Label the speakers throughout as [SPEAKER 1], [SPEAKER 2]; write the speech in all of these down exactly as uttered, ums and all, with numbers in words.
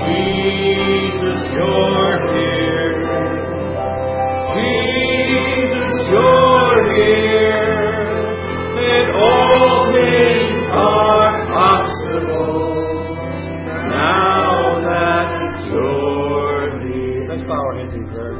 [SPEAKER 1] Jesus, you're here. Jesus, you're here. And all things are possible now that you're near. Let's bow our heads in prayer.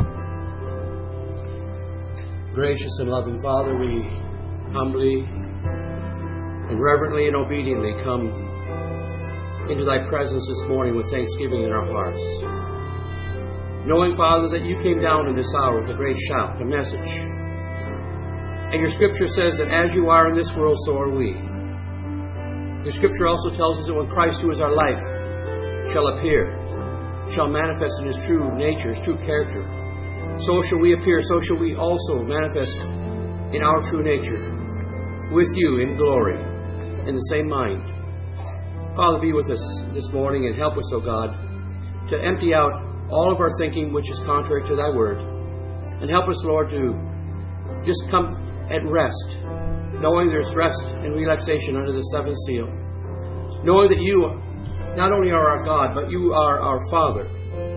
[SPEAKER 1] Gracious and loving Father, we humbly and reverently and obediently come into Thy presence this morning with thanksgiving in our hearts. Knowing, Father, that You came down in this hour with a great shout, a message. And Your Scripture says that as You are in this world, so are we. Your Scripture also tells us that when Christ, who is our life, shall appear, shall manifest in His true nature, His true character, so shall we appear, so shall we also manifest in our true nature, with You in glory, in the same mind. Father, be with us this morning and help us, O God, to empty out all of our thinking which is contrary to Thy Word. And help us, Lord, to just come at rest, knowing there's rest and relaxation under the seventh seal. Knowing that You not only are our God, but You are our Father.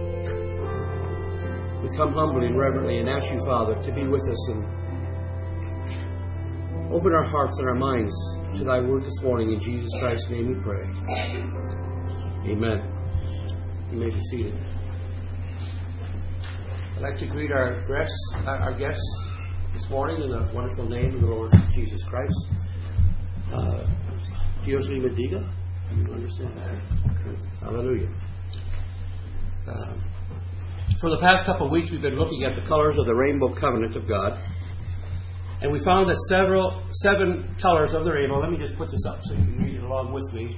[SPEAKER 1] We come humbly and reverently and ask You, Father, to be with us and open our hearts and our minds to Thy Word this morning. In Jesus Christ's name we pray. Amen. You may be seated. I'd like to greet our guests, our guests this morning in the wonderful name of the Lord Jesus Christ. Uh, Dios le bendiga. You understand that? Hallelujah. Uh, for the past couple of weeks, we've been looking at the colors of the rainbow covenant of God. And we found that several, seven colors of the rainbow. Let me just put this up so you can read it along with me.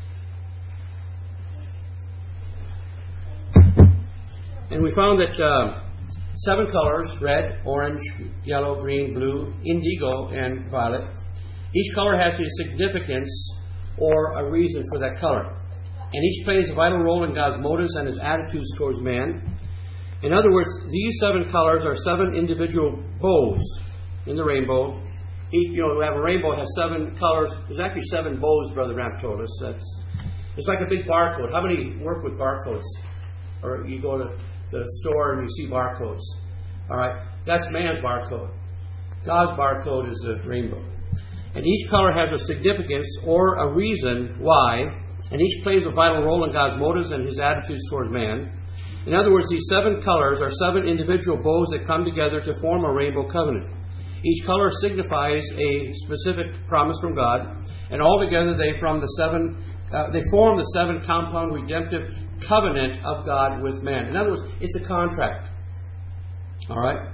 [SPEAKER 1] And we found that uh, seven colors, red, orange, yellow, green, blue, indigo, and violet. Each color has a significance or a reason for that color. And each plays a vital role in God's motives and His attitudes towards man. In other words, these seven colors are seven individual bows in the rainbow. Each, you know, we have a rainbow, it has seven colors. There's actually seven bows, Brother Ramp told us. That's, it's like a big barcode. How many work with barcodes? Or you go to the store and you see barcodes. All right, that's man's barcode. God's barcode is the rainbow. And each color has a significance or a reason why, and each plays a vital role in God's motives and His attitudes towards man. In other words, these seven colors are seven individual bows that come together to form a rainbow covenant. Each color signifies a specific promise from God, and altogether they form the seven. Uh, they form the seven compound redemptive covenant of God with man. In other words, it's a contract. All right,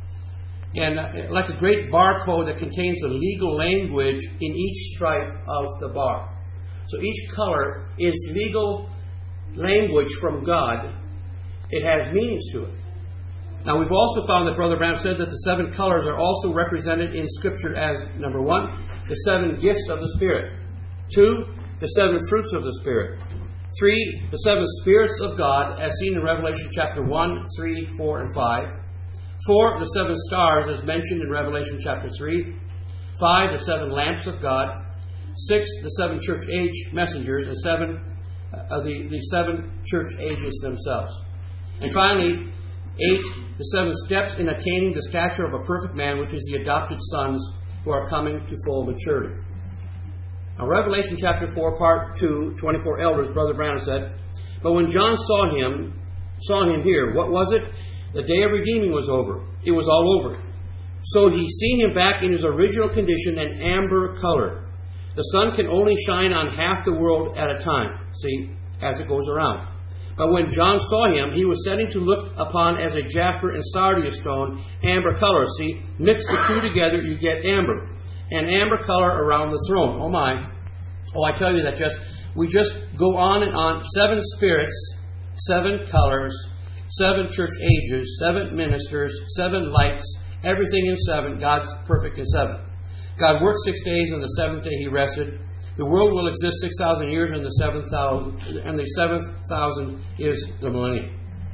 [SPEAKER 1] and uh, like a great barcode that contains the legal language in each stripe of the bar. So each color is legal language from God. It has meanings to it. Now, we've also found that Brother Branham said that the seven colors are also represented in Scripture as, number one, the seven gifts of the Spirit. Two, the seven fruits of the Spirit. Three, the seven spirits of God, as seen in Revelation chapter one, three, four, and five. Four, the seven stars, as mentioned in Revelation chapter three. Five, the seven lamps of God. Six, the seven church age messengers. And seven, uh, the, the seven church ages themselves. And finally, eight, the seven steps in attaining the stature of a perfect man, which is the adopted sons who are coming to full maturity. Now, Revelation chapter four, part two, twenty-four elders, Brother Branham said, but when John saw him, saw him here, what was it? The day of redeeming was over. It was all over. So he seen him back in his original condition, an amber color. The sun can only shine on half the world at a time, see, as it goes around. But when John saw him, he was setting to look upon as a jasper and sardius stone, amber color. See, mix the two together, you get amber. An amber color around the throne. Oh my. Oh, I tell you that just, we just go on and on. Seven spirits, seven colors, seven church ages, seven ministers, seven lights, everything in seven. God's perfect in seven. God worked six days, and the seventh day He rested. The world will exist six thousand years, and the seventh thousand, and the seventh thousand is the millennium.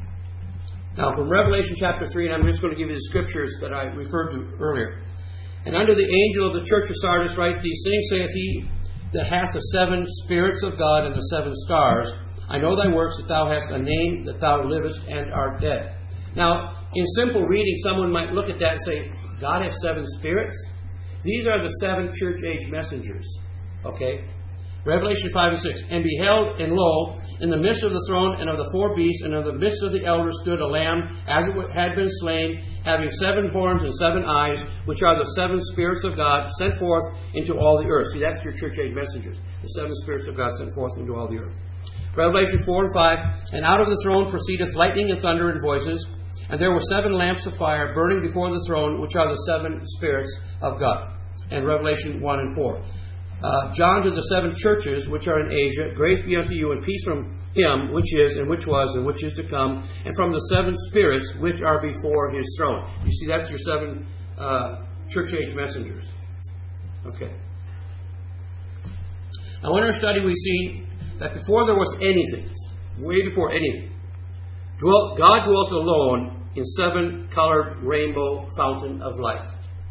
[SPEAKER 1] Now, from Revelation chapter three, and I'm just going to give you the scriptures that I referred to earlier. And under the angel of the church of Sardis write, these things saith he that hath the seven spirits of God and the seven stars. I know thy works, that thou hast a name, that thou livest and art dead. Now, in simple reading, someone might look at that and say, God has seven spirits? These are the seven church-age messengers. Okay? Revelation five and six. And beheld, and lo, in the midst of the throne and of the four beasts, and of the midst of the elders stood a lamb, as it had been slain, having seven horns and seven eyes, which are the seven spirits of God, sent forth into all the earth. See, that's your church-age messengers. The seven spirits of God sent forth into all the earth. Revelation four and five. And out of the throne proceedeth lightning and thunder and voices, and there were seven lamps of fire burning before the throne, which are the seven spirits of God. And Revelation one and four. Uh, John to the seven churches which are in Asia, grace be unto you and peace from him which is and which was and which is to come, and from the seven spirits which are before his throne. You see, that's your seven uh, church-age messengers. Okay. Now in our study we see that before there was anything, way before anything, dwelt, God dwelt alone in seven-colored rainbow fountain of life.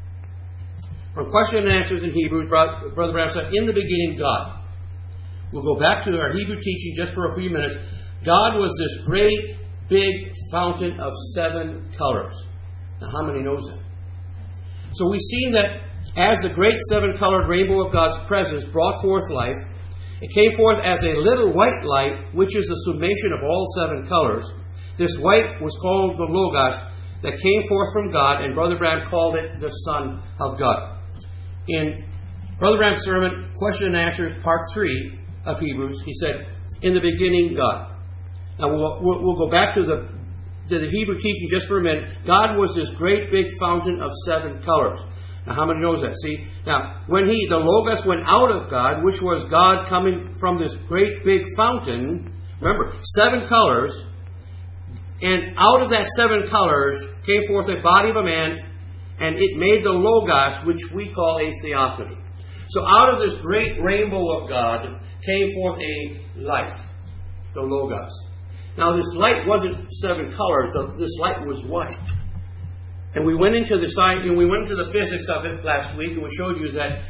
[SPEAKER 1] From question and answers in Hebrews, Brother Branham said, in the beginning, God. We'll go back to our Hebrew teaching just for a few minutes. God was this great, big fountain of seven colors. Now, how many knows that? So we see that as the great seven-colored rainbow of God's presence brought forth life, it came forth as a little white light, which is the summation of all seven colors. This white was called the Logos, that came forth from God, and Brother Branham called it the Son of God. In Brother Branham's sermon, Question and Answer, Part three of Hebrews, he said, in the beginning, God. Now, we'll, we'll, we'll go back to the, to the Hebrew teaching just for a minute. God was this great big fountain of seven colors. Now, how many knows that? See, now, when he, the Logos, went out of God, which was God coming from this great big fountain, remember, seven colors, and out of that seven colors came forth a body of a man, and it made the Logos, which we call a theophany. So out of this great rainbow of God came forth a light, the Logos. Now this light wasn't seven colors, this light was white. And we went into the science, and we went into the physics of it last week, and we showed you that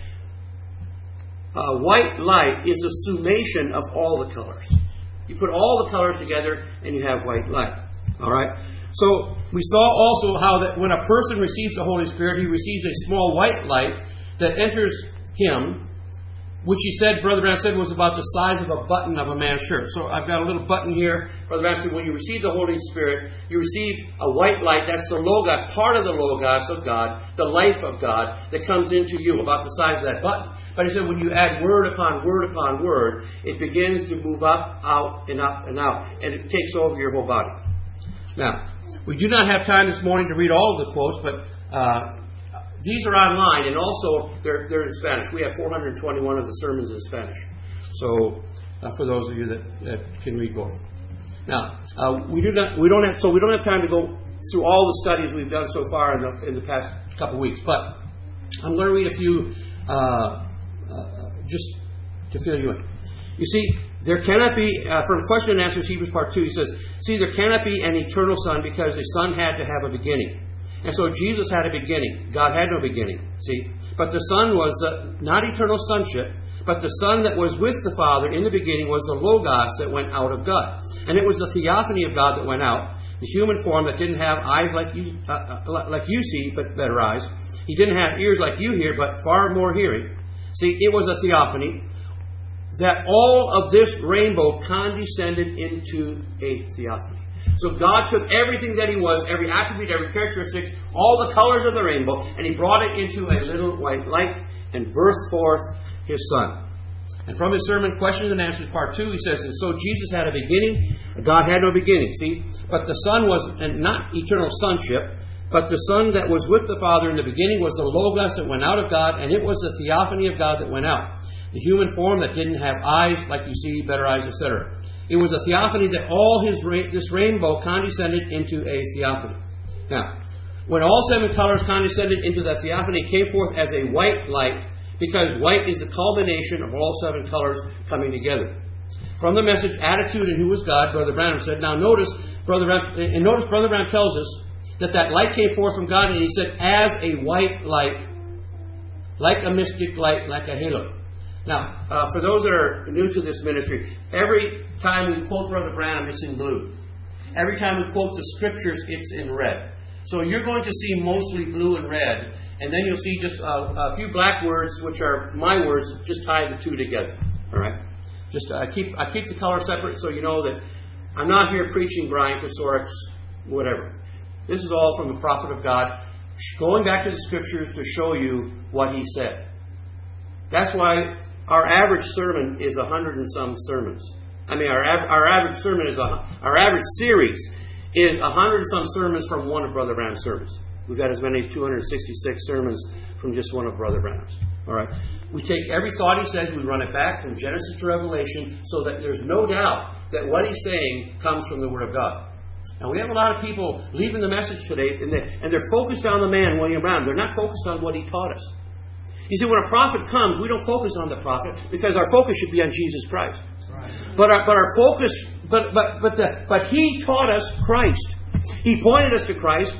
[SPEAKER 1] uh, white light is a summation of all the colors. You put all the colors together, and you have white light. All right? So we saw also how that when a person receives the Holy Spirit, he receives a small white light that enters him, which he said, Brother Branham said, was about the size of a button of a man's shirt. So I've got a little button here. Brother Branham said, when you receive the Holy Spirit, you receive a white light. That's the Logos, part of the Logos of God, the life of God that comes into you, about the size of that button. But he said, when you add word upon word upon word, it begins to move up, out, and up, and out. And it takes over your whole body. Now, we do not have time this morning to read all of the quotes, but uh, these are online, and also they're, they're in Spanish. We have four hundred twenty-one of the sermons in Spanish. So, uh, for those of you that, that can read both. Now, uh, we do not, we don't have, so we don't have time to go through all the studies we've done so far in the, in the past couple of weeks. But I'm going to read a few uh, uh, just to fill you in. You see, there cannot be, uh, from Question and Answers, Hebrews Part two, he says, see, there cannot be an eternal Son because the Son had to have a beginning. And so Jesus had a beginning. God had no beginning. See? But the Son was uh, not eternal sonship, but the Son that was with the Father in the beginning was the Logos that went out of God. And it was the theophany of God that went out. The human form that didn't have eyes like you, uh, uh, like you see, but better eyes. He didn't have ears like you hear, but far more hearing. See, it was a theophany. That all of this rainbow condescended into a theophany. So God took everything that He was, every attribute, every characteristic, all the colors of the rainbow, and He brought it into a little white light and birthed forth His Son. And from his sermon, Questions and Answers, Part two, he says, and so Jesus had a beginning, God had no beginning, see? But the Son was, and not eternal sonship, but the Son that was with the Father in the beginning was the Logos that went out of God, and it was the theophany of God that went out. The human form that didn't have eyes like you see, better eyes, et cetera. It was a theophany that all his ra- this rainbow condescended into a theophany. Now, when all seven colors condescended into the theophany, it came forth as a white light, because white is the culmination of all seven colors coming together. From the message, Attitude and Who Was God, Brother Branham said, now notice, Brother Branham, and notice Brother Branham tells us that that light came forth from God, and he said, as a white light, like a mystic light, like a halo. Now, uh, for those that are new to this ministry, every time we quote Brother Branham, it's in blue. Every time we quote the Scriptures, it's in red. So you're going to see mostly blue and red, and then you'll see just uh, a few black words, which are my words, just tie the two together. All right? Just uh, keep I keep the color separate so you know that I'm not here preaching Brian Kasorik's whatever. This is all from the prophet of God, going back to the Scriptures to show you what he said. That's why our average sermon is a hundred and some sermons. I mean, our av- our average sermon is a our average series is a hundred and some sermons from one of Brother Branham's sermons. We've got as many as two hundred sixty-six sermons from just one of Brother Branham's. All right. We take every thought he says, we run it back from Genesis to Revelation, so that there's no doubt that what he's saying comes from the Word of God. Now, we have a lot of people leaving the message today, and they're, and they're focused on the man, William Branham. They're not focused on what he taught us. You see, when a prophet comes, we don't focus on the prophet, because our focus should be on Jesus Christ. Right. But our, but our focus, but but but the, but he taught us Christ. He pointed us to Christ.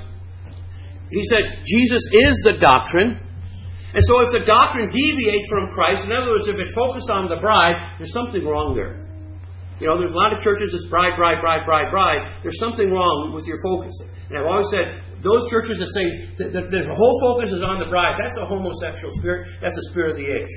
[SPEAKER 1] He said Jesus is the doctrine. And so if the doctrine deviates from Christ, in other words, if it's focused on the bride, there's something wrong there. You know, there's a lot of churches that's bride, bride, bride, bride, bride. There's something wrong with your focus. And I've always said, those churches that say that the whole focus is on the bride, that's a homosexual spirit. That's the spirit of the age.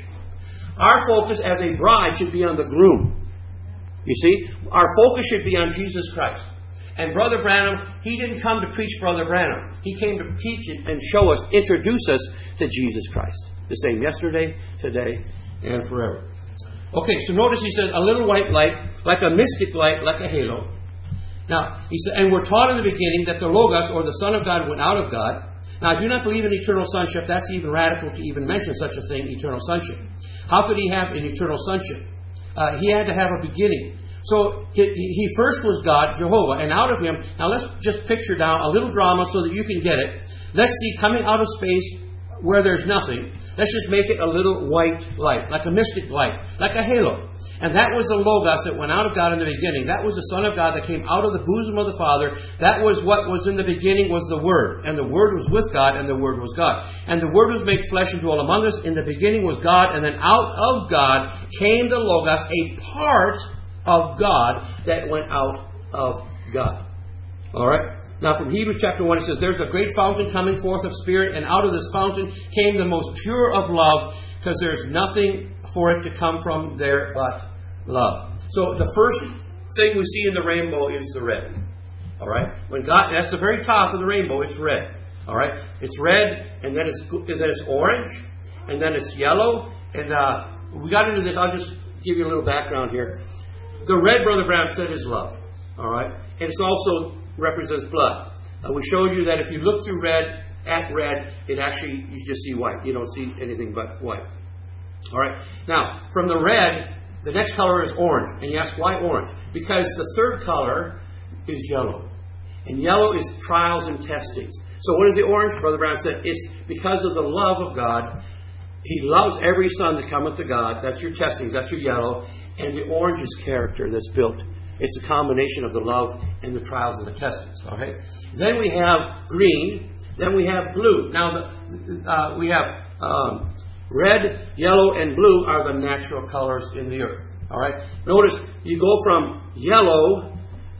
[SPEAKER 1] Our focus as a bride should be on the groom. You see? Our focus should be on Jesus Christ. And Brother Branham, he didn't come to preach Brother Branham. He came to teach it and show us, introduce us to Jesus Christ. The same yesterday, today, and forever. Okay, so notice he says, a little white light, like a mystic light, like a halo. Now, he said, and we're taught in the beginning that the Logos, or the Son of God, went out of God. Now, I do not believe in eternal sonship. That's even radical to even mention such a thing, eternal sonship. How could he have an eternal sonship? Uh, he had to have a beginning. So he, he first was God, Jehovah, and out of him, now let's just picture now a little drama so that you can get it. Let's see, coming out of space where there's nothing, let's just make it a little white light, like a mystic light, like a halo. And that was the Logos that went out of God in the beginning. That was the Son of God that came out of the bosom of the Father. That was what was in the beginning, was the Word. And the Word was with God, and the Word was God. And the Word was made flesh and dwelt among us. In the beginning was God, and then out of God came the Logos, a part of God that went out of God. All right? Now from Hebrews chapter one, it says, there's a great fountain coming forth of Spirit, and out of this fountain came the most pure of love, because there's nothing for it to come from there but love. So the first thing we see in the rainbow is the red. All right? When God, that's the very top of the rainbow, it's red. All right? It's red, and then it's, and then it's orange, and then it's yellow. And uh, we got into this, I'll just give you a little background here. The red, Brother Branham said, is love. All right? And it also represents blood. Uh, we showed you that if you look through red, at red, it actually, you just see white. You don't see anything but white. All right? Now, from the red, the next color is orange. And you ask, why orange? Because the third color is yellow. And yellow is trials and testings. So what is the orange? Brother Branham said, it's because of the love of God. He loves every son that cometh to God. That's your testings. That's your yellow. And the orange is character that's built. It's a combination of the love and the trials and the testings. Okay. Then we have green. Then we have blue. Now the, uh, we have um, red, yellow, and blue are the natural colors in the earth. All right. Notice you go from yellow,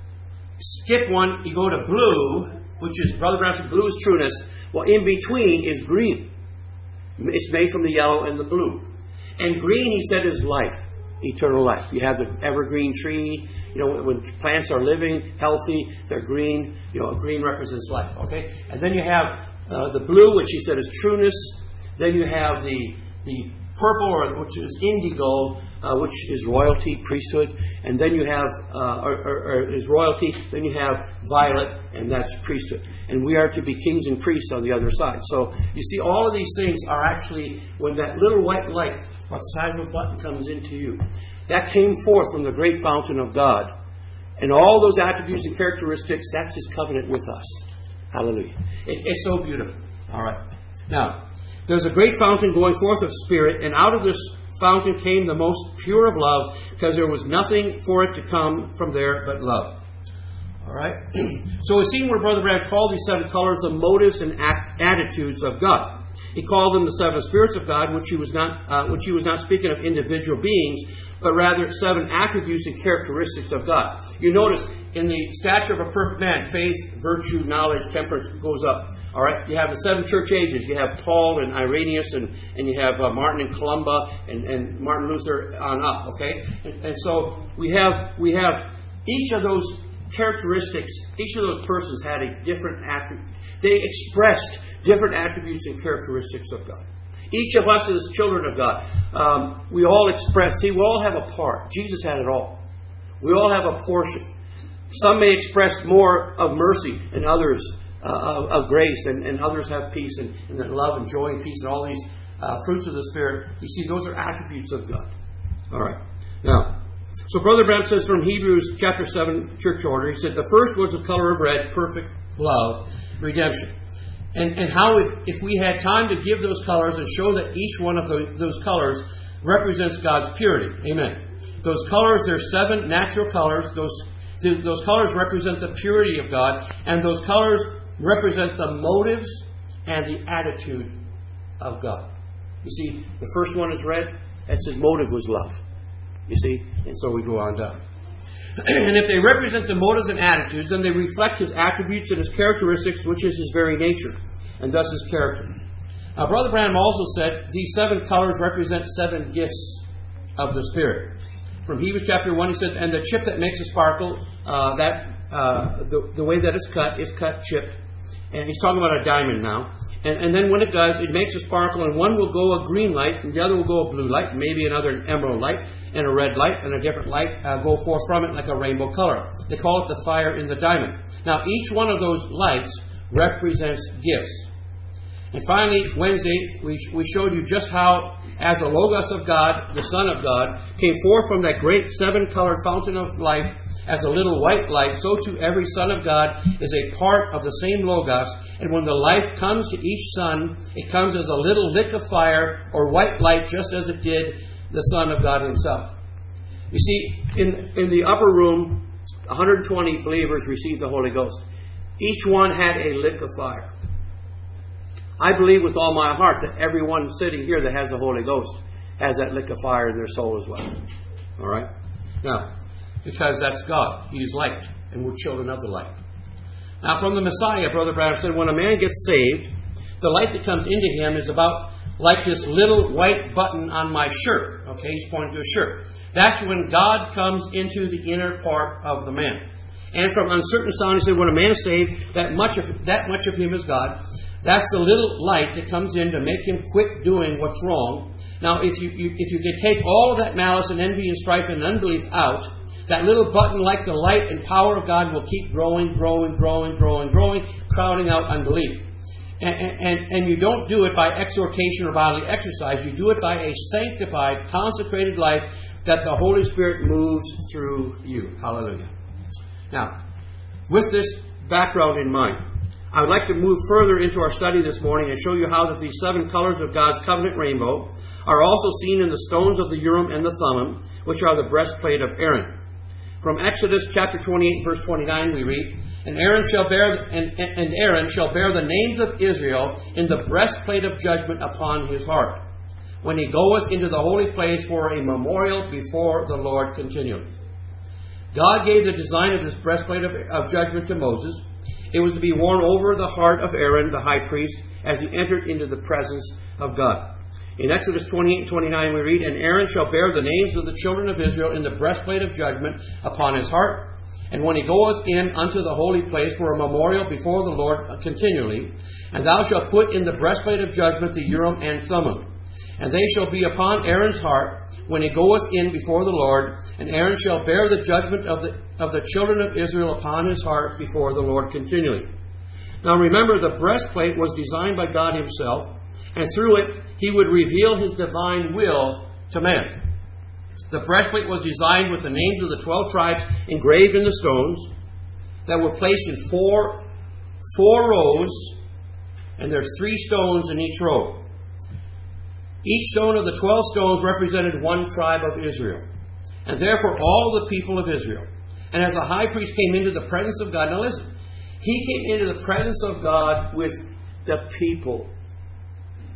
[SPEAKER 1] skip one, you go to blue, which is Brother Branham said, blue is trueness. Well, in between is green. It's made from the yellow and the blue. And green, he said, is life. Eternal life. You have the evergreen tree. You know, when plants are living, healthy, they're green. You know, green represents life. Okay? And then you have uh, the blue, which he said is trueness. Then you have the the purple, or which is indigo, uh, which is royalty, priesthood. And then you have, uh, or, or, or is royalty. Then you have violet, and that's priesthood. And we are to be kings and priests on the other side. So you see, all of these things are actually, when that little white light, what size of a button, comes into you, that came forth from the great fountain of God. And all those attributes and characteristics, that's His covenant with us. Hallelujah. It, it's so beautiful. All right. Now, there's a great fountain going forth of Spirit, and out of this fountain came the most pure of love, because there was nothing for it to come from there but love. All right? So we've seen where Brother Branham called these seven colors the motives and act, attitudes of God. He called them the seven spirits of God, which he was not, uh, which he was not speaking of individual beings, but rather seven attributes and characteristics of God. You notice in the stature of a perfect man, faith, virtue, knowledge, temperance goes up. All right, you have the seven church ages. You have Paul and Irenaeus, and, and you have uh, Martin and Columba, and, and Martin Luther on up. Okay, and, and so we have we have each of those characteristics. Each of those persons had a different attribute. They expressed different attributes and characteristics of God. Each of us is children of God. Um, we all express. See, we all have a part. Jesus had it all. We all have a portion. Some may express more of mercy, and others uh, of, of grace, and, and others have peace and, and love and joy and peace and all these uh, fruits of the Spirit. You see, those are attributes of God. All right. Now, so Brother Branham says from Hebrews chapter seven, church order, he said, the first was the color of red, perfect love, redemption. And, and how, it, if we had time to give those colors and show that each one of those, those colors represents God's purity. Amen. Those colors, they're seven natural colors. Those, those colors represent the purity of God. And those colors represent the motives and the attitude of God. You see, the first one is red. That's his motive was love. You see? And so we go on down. And if they represent the motives and attitudes, then they reflect his attributes and his characteristics, which is his very nature, and thus his character. Now, Brother Branham also said these seven colors represent seven gifts of the Spirit. From Hebrews chapter one, he said, and the chip that makes a sparkle, uh, that uh, the, the way that it's cut is cut chipped. And he's talking about a diamond now. And, and then when it does, it makes a sparkle, and one will go a green light, and the other will go a blue light, maybe another emerald light, and a red light, and a different light uh, go forth from it like a rainbow color. They call it the fire in the diamond. Now, each one of those lights represents gifts. And finally, Wednesday, we, we showed you just how, as the Logos of God, the Son of God, came forth from that great seven-colored fountain of life as a little white light, so too every Son of God is a part of the same Logos. And when the light comes to each Son, it comes as a little lick of fire or white light, just as it did the Son of God himself. You see, in, in the upper room, one hundred twenty believers received the Holy Ghost. Each one had a lick of fire. I believe with all my heart that everyone sitting here that has the Holy Ghost has that lick of fire in their soul as well. All right? Now, because that's God. He is light, and we're children of the light. Now, from the Messiah, Brother Branham said, when a man gets saved, the light that comes into him is about like this little white button on my shirt. Okay, he's pointing to a shirt. That's when God comes into the inner part of the man. And from uncertain sound, he said, when a man is saved, that much of that much of him is God. That's the little light that comes in to make him quit doing what's wrong. Now, if you, you if you could take all of that malice and envy and strife and unbelief out, that little button, like the light and power of God, will keep growing, growing, growing, growing, growing, crowding out unbelief. And, and, and you don't do it by exhortation or bodily exercise. You do it by a sanctified, consecrated life that the Holy Spirit moves through you. Hallelujah. Now, with this background in mind, I would like to move further into our study this morning and show you how that these seven colors of God's covenant rainbow are also seen in the stones of the Urim and the Thummim, which are the breastplate of Aaron. From Exodus chapter twenty-eight, verse twenty-nine, we read, And Aaron shall bear and, and Aaron shall bear the names of Israel in the breastplate of judgment upon his heart, when he goeth into the holy place for a memorial before the Lord continually. God gave the design of this breastplate of, of judgment to Moses. It was to be worn over the heart of Aaron, the high priest, as he entered into the presence of God. In Exodus twenty-eight and twenty-nine we read, And Aaron shall bear the names of the children of Israel in the breastplate of judgment upon his heart. And when he goeth in unto the holy place for a memorial before the Lord continually, and thou shalt put in the breastplate of judgment the Urim and Thummim. And they shall be upon Aaron's heart when he goeth in before the Lord, and Aaron shall bear the judgment of the of the children of Israel upon his heart before the Lord continually. Now remember, the breastplate was designed by God himself, and through it he would reveal his divine will to man. The breastplate was designed with the names of the twelve tribes engraved in the stones that were placed in four, four rows, and there are three stones in each row. Each stone of the twelve stones represented one tribe of Israel, and therefore all the people of Israel. And as the high priest came into the presence of God, now listen, he came into the presence of God with the people.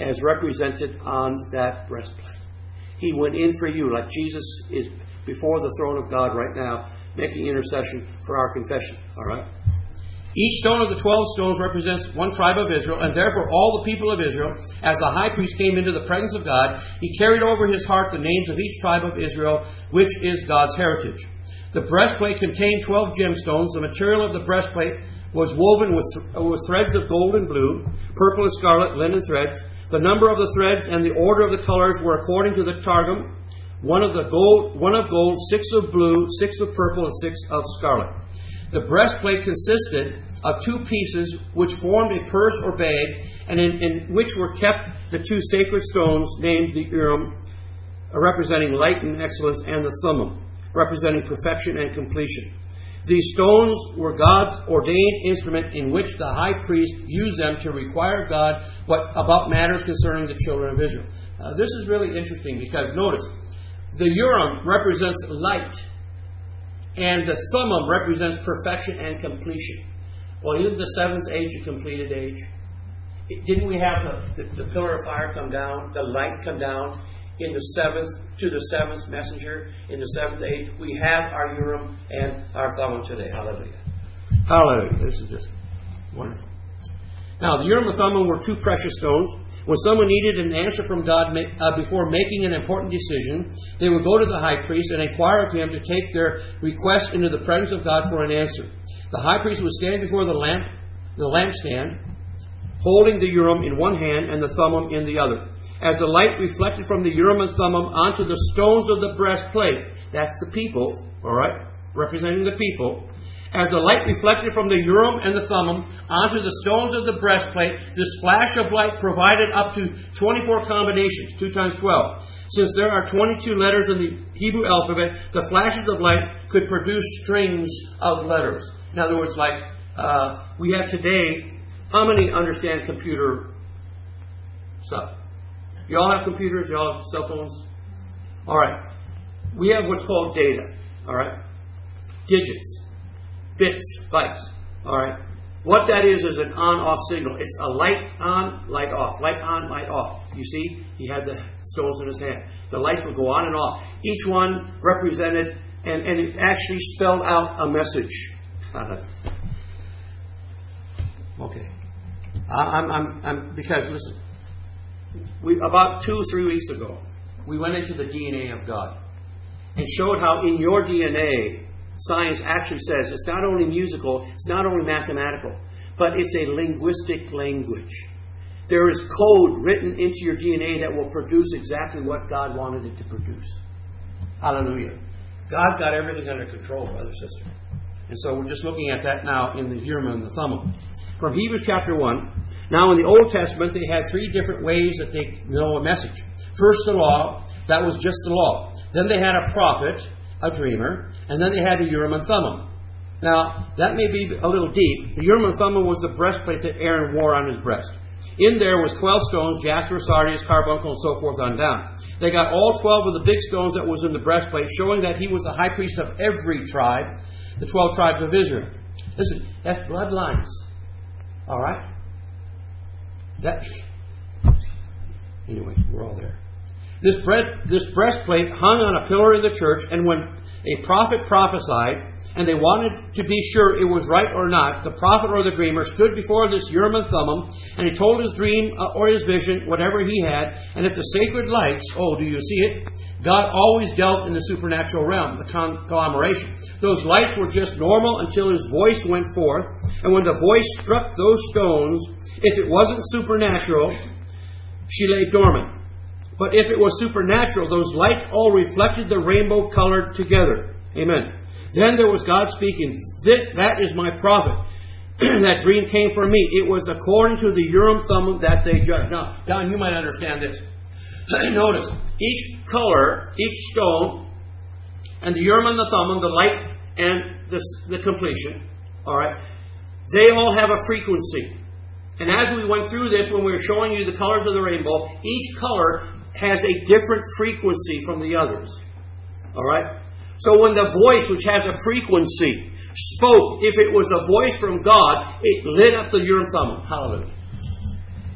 [SPEAKER 1] as represented on that breastplate. He went in for you, like Jesus is before the throne of God right now, making intercession for our confession. All right? Each stone of the twelve stones represents one tribe of Israel, and therefore all the people of Israel, as the high priest came into the presence of God, he carried over his heart the names of each tribe of Israel, which is God's heritage. The breastplate contained twelve gemstones. The material of the breastplate was woven with, with threads of gold and blue, purple and scarlet, linen threads. The number of the threads and the order of the colors were according to the Targum. One of the gold, one of gold, six of blue, six of purple, and six of scarlet. The breastplate consisted of two pieces which formed a purse or bag, and in, in which were kept the two sacred stones named the Urim, representing light and excellence, and the Thummim, representing perfection and completion. These stones were God's ordained instrument in which the high priest used them to require God what about matters concerning the children of Israel. Uh, this is really interesting because notice, the Urim represents light, and the Thummim represents perfection and completion. Well, isn't the seventh age a completed age? Didn't we have the, the, the pillar of fire come down, the light come down in the seventh to the seventh messenger in the seventh age? We have our Urim and our Thummim today. Hallelujah. Hallelujah. This is just wonderful. Now, the Urim and Thummim were two precious stones. When someone needed an answer from God uh, before making an important decision, they would go to the high priest and inquire of him to take their request into the presence of God for an answer. The high priest would stand before the lamp, the lampstand, holding the Urim in one hand and the Thummim in the other. As the light reflected from the Urim and Thummim onto the stones of the breastplate, that's the people, all right, representing the people. As the light reflected from the Urim and the Thummim onto the stones of the breastplate, this flash of light provided up to twenty-four combinations, two times twelve. Since there are twenty-two letters in the Hebrew alphabet, the flashes of light could produce strings of letters. In other words, like uh, we have today, how many understand computer stuff? You all have computers? You all have cell phones? All right. We have what's called data. All right. Digits. Bits. Bytes. All right. What that is is an on-off signal. It's a light on, light off. Light on, light off. You see? He had the stones in his hand. The lights would go on and off. Each one represented, and, and it actually spelled out a message. Okay. I'm, I'm, I'm, because, listen. We, about two or three weeks ago, we went into the D N A of God and showed how in your D N A, science actually says it's not only musical, it's not only mathematical, but it's a linguistic language. There is code written into your D N A that will produce exactly what God wanted it to produce. Hallelujah. God's got everything under control, brother and sister. And so we're just looking at that now in the Urim and the Thummim. From Hebrews chapter one, now in the Old Testament they had three different ways that they know a message. First the law, that was just the law. Then they had a prophet, a dreamer, and then they had the Urim and Thummim. Now, that may be a little deep. The Urim and Thummim was the breastplate that Aaron wore on his breast. In there was twelve stones, jasper, sardius, carbuncle, and so forth on down. They got all twelve of the big stones that was in the breastplate, showing that he was the high priest of every tribe, the twelve tribes of Israel. Listen, that's bloodlines. All right? That. Anyway, we're all there. This, bread, this breastplate hung on a pillar in the church, and when a prophet prophesied, and they wanted to be sure it was right or not, the prophet or the dreamer stood before this Urim and Thummim, and he told his dream or his vision, whatever he had, and if the sacred lights, oh, do you see it? God always dealt in the supernatural realm, the conglomeration. Those lights were just normal until his voice went forth, and when the voice struck those stones, if it wasn't supernatural, she lay dormant. But if it was supernatural, those lights all reflected the rainbow colored together. Amen. Then there was God speaking, that is my prophet. That dream came from me. It was according to the Urim Thummim that they judged. Now, Don, you might understand this. Notice, each color, each stone, and the Urim and the Thummim, the light and the, the completion, all right, they all have a frequency. And as we went through this, when we were showing you the colors of the rainbow, each color has a different frequency from the others. All right? So when the voice, which has a frequency, spoke, if it was a voice from God, it lit up the Urim Thummim. Hallelujah.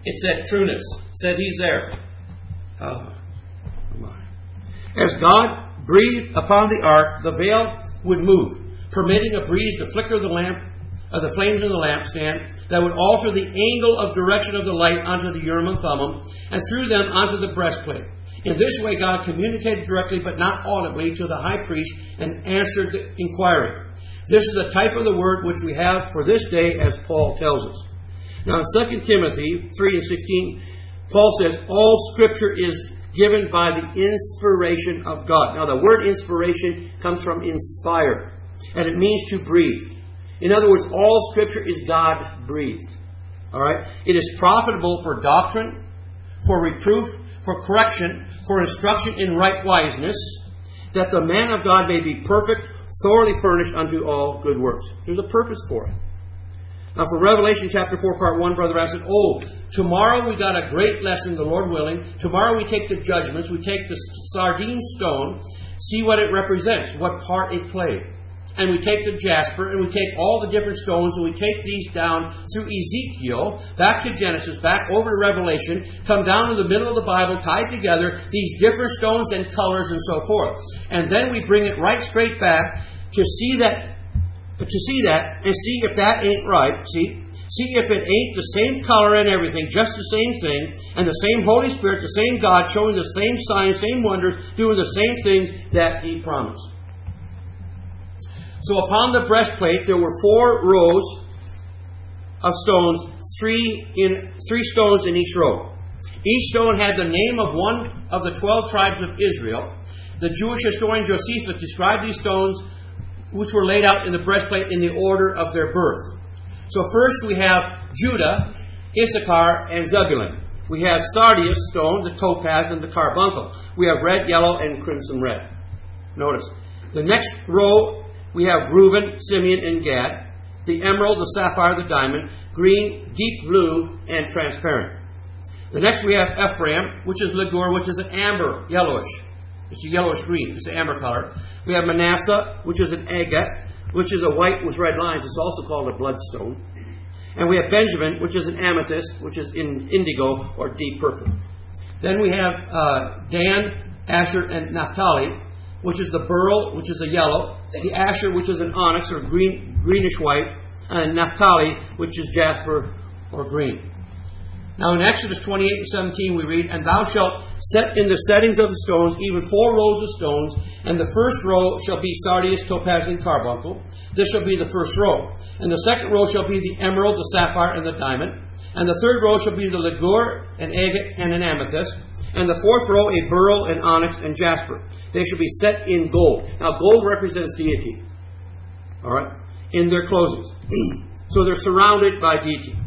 [SPEAKER 1] It said trueness. It said He's there. Oh, my. As God breathed upon the ark, the veil would move, permitting a breeze to flicker the lamp, of the flames in the lampstand, that would alter the angle of direction of the light onto the Urim and Thummim, and through them onto the breastplate. In this way, God communicated directly, but not audibly, to the high priest and answered the inquiry. This is a type of the word which we have for this day, as Paul tells us. Now, in Second Timothy three and sixteen, Paul says, all Scripture is given by the inspiration of God. Now, the word inspiration comes from inspire, and it means to breathe. In other words, all Scripture is God-breathed. All right? It is profitable for doctrine, for reproof, for correction, for instruction in right wiseness, that the man of God may be perfect, thoroughly furnished unto all good works. There's a purpose for it. Now, for Revelation chapter four, part one, Brother Ross said, oh, tomorrow we got a great lesson, the Lord willing. Tomorrow we take the judgments, we take the sardine stone, see what it represents, what part it played. And we take the jasper, and we take all the different stones, and we take these down through Ezekiel, back to Genesis, back over to Revelation, come down to the middle of the Bible, tied together, these different stones and colors and so forth. And then we bring it right straight back to see that, to see that, and see if that ain't right. See? See if it ain't the same color and everything, just the same thing, and the same Holy Spirit, the same God, showing the same signs, same wonders, doing the same things that He promised. So upon the breastplate there were four rows of stones, three in three stones in each row. Each stone had the name of one of the twelve tribes of Israel. The Jewish historian Josephus described these stones, which were laid out in the breastplate, in the order of their birth. So first we have Judah, Issachar, and Zebulun. We have sardius stone, the topaz, and the carbuncle. We have red, yellow, and crimson red. Notice. The next row, we have Reuben, Simeon, and Gad. The emerald, the sapphire, the diamond. Green, deep blue, and transparent. The next we have Ephraim, which is Ligur, which is an amber, yellowish. It's a yellowish green. It's an amber color. We have Manasseh, which is an agate, which is a white with red lines. It's also called a bloodstone. And we have Benjamin, which is an amethyst, which is in indigo or deep purple. Then we have uh, Dan, Asher, and Naphtali, which is the beryl, which is a yellow, the Asher, which is an onyx or green, greenish white, and Naphtali, which is jasper or green. Now in Exodus twenty-eight and seventeen we read, and thou shalt set in the settings of the stones even four rows of stones, and the first row shall be sardius, topaz, and carbuncle. This shall be the first row. And the second row shall be the emerald, the sapphire, and the diamond. And the third row shall be the ligur, an agate, and an amethyst. And the fourth row a beryl, an onyx, and jasper. They shall be set in gold. Now gold represents deity. Alright? In their closings. So they're surrounded by deity.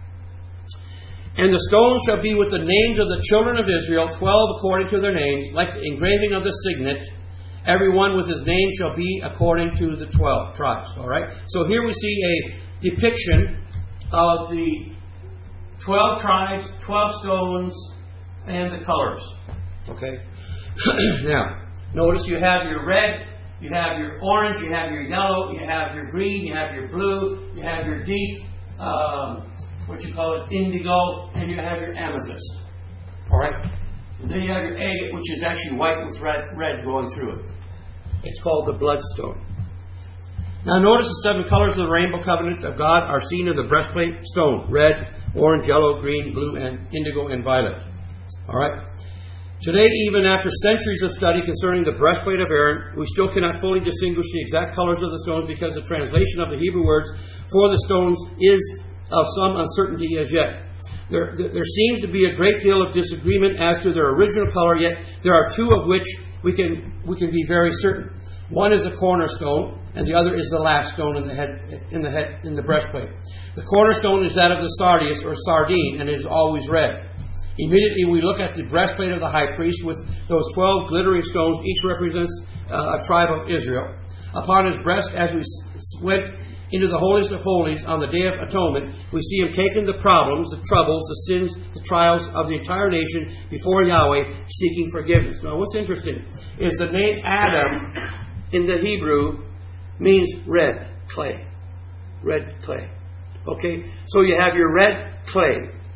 [SPEAKER 1] And the stones shall be with the names of the children of Israel, twelve according to their names, like the engraving of the signet. Every one with his name shall be according to the twelve tribes. Alright? So here we see a depiction of the twelve tribes, twelve stones, and the colors. Okay? Now, notice you have your red, you have your orange, you have your yellow, you have your green, you have your blue, you have your deep, um, what you call it, indigo, and you have your amethyst. Alright? And then you have your agate, which is actually white with red, red going through it. It's called the bloodstone. Now notice the seven colors of the rainbow covenant of God are seen in the breastplate stone. Red, orange, yellow, green, blue, and indigo, and violet. Alright? Today, even after centuries of study concerning the breastplate of Aaron, we still cannot fully distinguish the exact colors of the stones because the translation of the Hebrew words for the stones is of some uncertainty as yet. There, there seems to be a great deal of disagreement as to their original color, yet there are two of which we can we can be very certain. One is the cornerstone, and the other is the last stone in the head in the head in the breastplate. The cornerstone is that of the sardius or sardine, and it is always red. Immediately we look at the breastplate of the high priest with those twelve glittering stones. Each represents uh, a tribe of Israel. Upon his breast, as we went into the holiest of holies on the Day of Atonement, we see him taking the problems, the troubles, the sins, the trials of the entire nation before Yahweh, seeking forgiveness. Now what's interesting is the name Adam in the Hebrew means red clay. Red clay. Okay? So you have your red clay.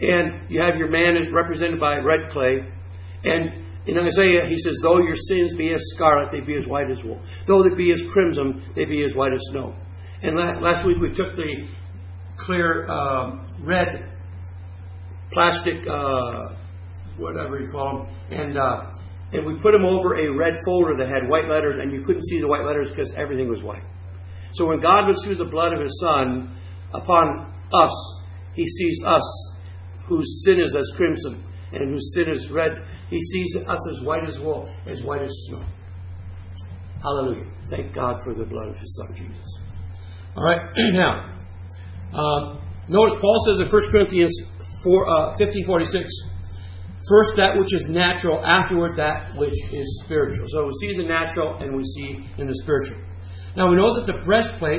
[SPEAKER 1] And you have your man is represented by red clay. And in Isaiah, he says, though your sins be as scarlet, they be as white as wool. Though they be as crimson, they be as white as snow. And last week we took the clear uh, red plastic, uh, whatever you call them, and uh, and we put them over a red folder that had white letters, and you couldn't see the white letters because everything was white. So when God looks through the blood of His Son upon us, He sees us, whose sin is as crimson and whose sin is red. He sees us as white as wool, as white as snow. Hallelujah. Thank God for the blood of His Son, Jesus. All right, now, um, notice Paul says in First Corinthians four, uh, fifteen forty-six, first that which is natural, afterward that which is spiritual. So we see the natural and we see in the spiritual. Now we know that the breastplate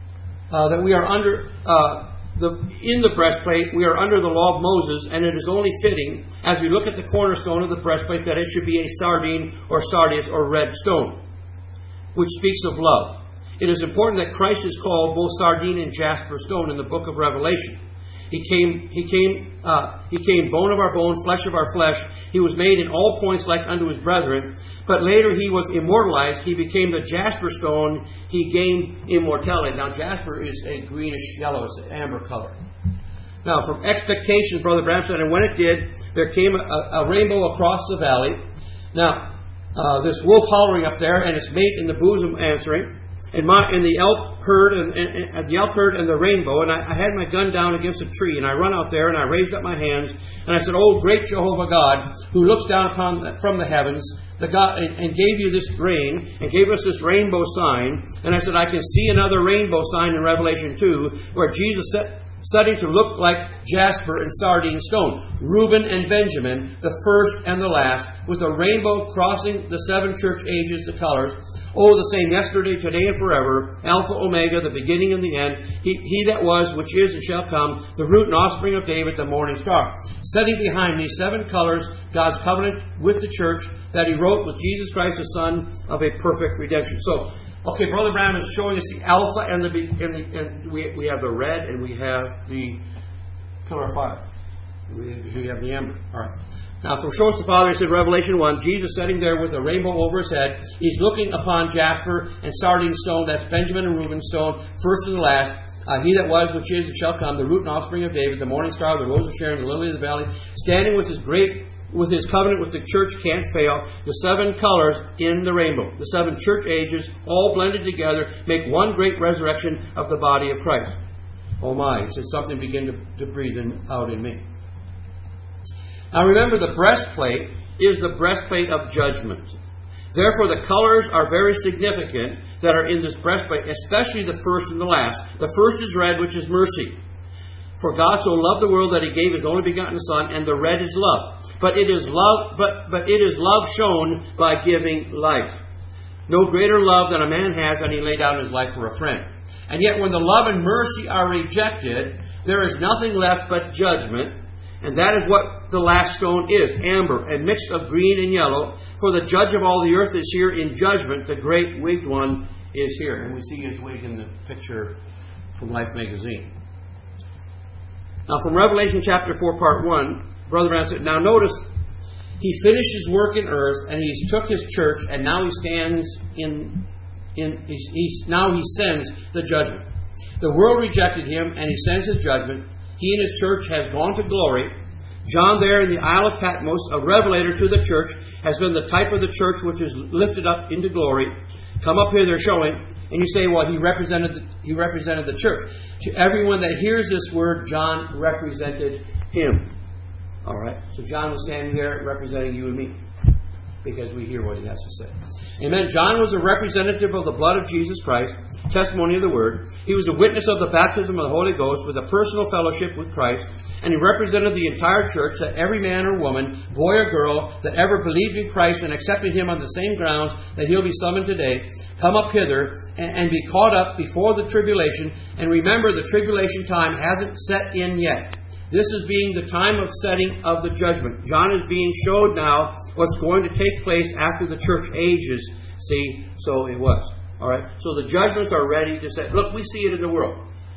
[SPEAKER 1] uh, that we are under, uh, the in the breastplate we are under the law of Moses, and it is only fitting, as we look at the cornerstone of the breastplate, that it should be a sardine or sardius or red stone, which speaks of love. It is important that Christ is called both sardine and jasper stone in the book of Revelation. He came, he came, uh, he came bone of our bone, flesh of our flesh. He was made in all points like unto his brethren. But later he was immortalized. He became the jasper stone. He gained immortality. Now jasper is a greenish yellow, it's an amber color. Now from expectations, Brother Branham said, and when it did, there came a, a rainbow across the valley. Now uh, this wolf hollering up there, and its mate in the bosom answering. And, my, and the elk heard and, and, and the elk heard and the rainbow, and I, I had my gun down against a tree, and I run out there and I raised up my hands, and I said, "Oh, great Jehovah God, who looks down upon the, from the heavens, the God, and, and gave you this rain, and gave us this rainbow sign." And I said, "I can see another rainbow sign in Revelation two, where Jesus said, setting to look like jasper and sardine stone. Reuben and Benjamin, the first and the last, with a rainbow crossing the seven church ages, the colors. Oh, the same yesterday, today, and forever. Alpha, Omega, the beginning and the end. He, he that was, which is, and shall come. The root and offspring of David, the morning star." Setting behind these seven colors, God's covenant with the church that He wrote with Jesus Christ, the Son of a perfect redemption. So, okay, Brother Branham is showing us the alpha and the and, the, and we we have the red and we have the pillar of fire. We, we have the amber. All right. Now, from showing us the Father, it said Revelation one, Jesus sitting there with a rainbow over his head. He's looking upon jasper and sardine stone. That's Benjamin and Reuben stone, first and the last. Uh, he that was, which is, and shall come, the root and offspring of David, the morning star, the rose of Sharon, the lily of the valley, standing with his great. With his covenant with the church can't fail. The seven colors in the rainbow. The seven church ages all blended together make one great resurrection of the body of Christ. Oh my, he said something begin to, to breathe in, out in me. Now remember, the breastplate is the breastplate of judgment. Therefore the colors are very significant that are in this breastplate, especially the first and the last. The first is red, which is mercy. For God so loved the world that He gave His only begotten Son, and the red is love. But it is love, but, but it is love shown by giving life. No greater love than a man has than he laid down his life for a friend. And yet when the love and mercy are rejected, there is nothing left but judgment. And that is what the last stone is, amber, and mixed of green and yellow. For the judge of all the earth is here in judgment. The great wigged one is here. And we see his wig in the picture from Life magazine. Now from Revelation chapter four, part one, Brother Branham said, now notice, He finished His work in earth, and He took His church, and now He stands in, in he's, he's, now He sends the judgment. The world rejected Him, and He sends His judgment. He and His church have gone to glory. John there in the Isle of Patmos, a revelator to the church, has been the type of the church which is lifted up into glory. Come up here, they're showing. And you say, well, he represented the, he represented the church. To everyone that hears this word, John represented him. All right? So John was standing there representing you and me, because we hear what he has to say. Amen. John was a representative of the blood of Jesus Christ, testimony of the Word. He was a witness of the baptism of the Holy Ghost with a personal fellowship with Christ. And he represented the entire church, that every man or woman, boy or girl, that ever believed in Christ and accepted Him on the same grounds that He'll be summoned today, come up hither and, and be caught up before the tribulation. And remember, the tribulation time hasn't set in yet. This is being the time of setting of the judgment. John is being showed now what's going to take place after the church ages. See, so it was. All right. So the judgments are ready to set. Look, we see it in the world.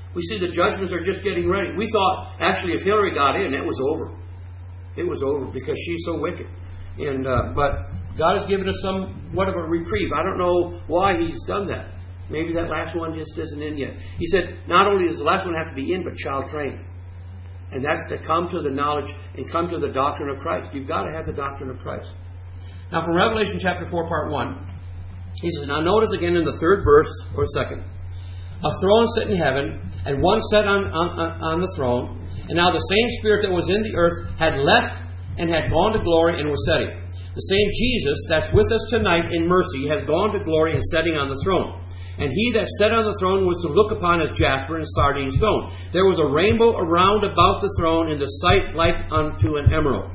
[SPEAKER 1] We see the judgments are just getting ready. We thought, actually, if Hillary got in, it was over. It was over because she's so wicked. And uh, but God has given us somewhat of a reprieve. I don't know why He's done that. Maybe that last one just isn't in yet. He said, not only does the last one have to be in, but child trained. And that's to come to the knowledge and come to the doctrine of Christ. You've got to have the doctrine of Christ. Now, from Revelation chapter four, part one, he says, now notice again in the third verse or second, a throne set in heaven, and one sat on, on, on the throne. And now the same Spirit that was in the earth had left and had gone to glory and was setting. The same Jesus that's with us tonight in mercy has gone to glory and setting on the throne. And he that sat on the throne was to look upon as jasper and sardine stone. There was a rainbow around about the throne in the sight like unto an emerald.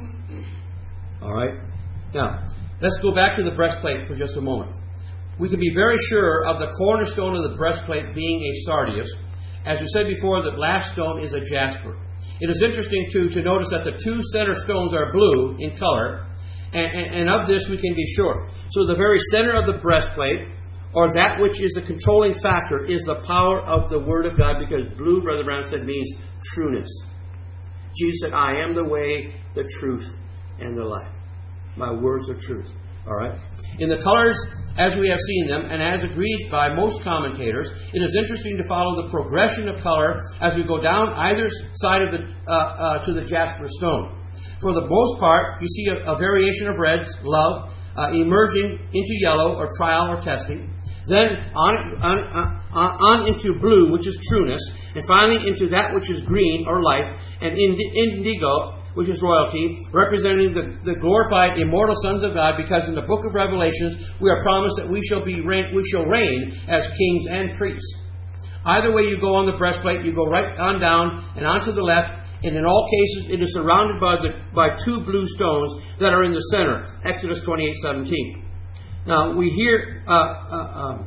[SPEAKER 1] All right. Now, let's go back to the breastplate for just a moment. We can be very sure of the cornerstone of the breastplate being a sardius. As we said before, the last stone is a jasper. It is interesting, too, to notice that the two center stones are blue in color, and, and, and of this we can be sure. So the very center of the breastplate, or that which is the controlling factor, is the power of the Word of God, because blue, Brother Brown said, means trueness. Jesus said, I am the way, the truth, and the life. My words are truth. All right. In the colors, as we have seen them, and as agreed by most commentators, it is interesting to follow the progression of color as we go down either side of the uh, uh, to the jasper stone. For the most part, you see a, a variation of reds, love, uh, emerging into yellow or trial or testing, then on, on, on, on into blue, which is trueness, and finally into that which is green or life, and indigo, which is royalty, representing the, the glorified immortal sons of God, because in the book of Revelations we are promised that we shall be reign, we shall reign as kings and priests. Either way you go on the breastplate, you go right on down and on to the left, and in all cases it is surrounded by the by two blue stones that are in the center. Exodus twenty-eight seventeen. Now we hear uh, uh, um,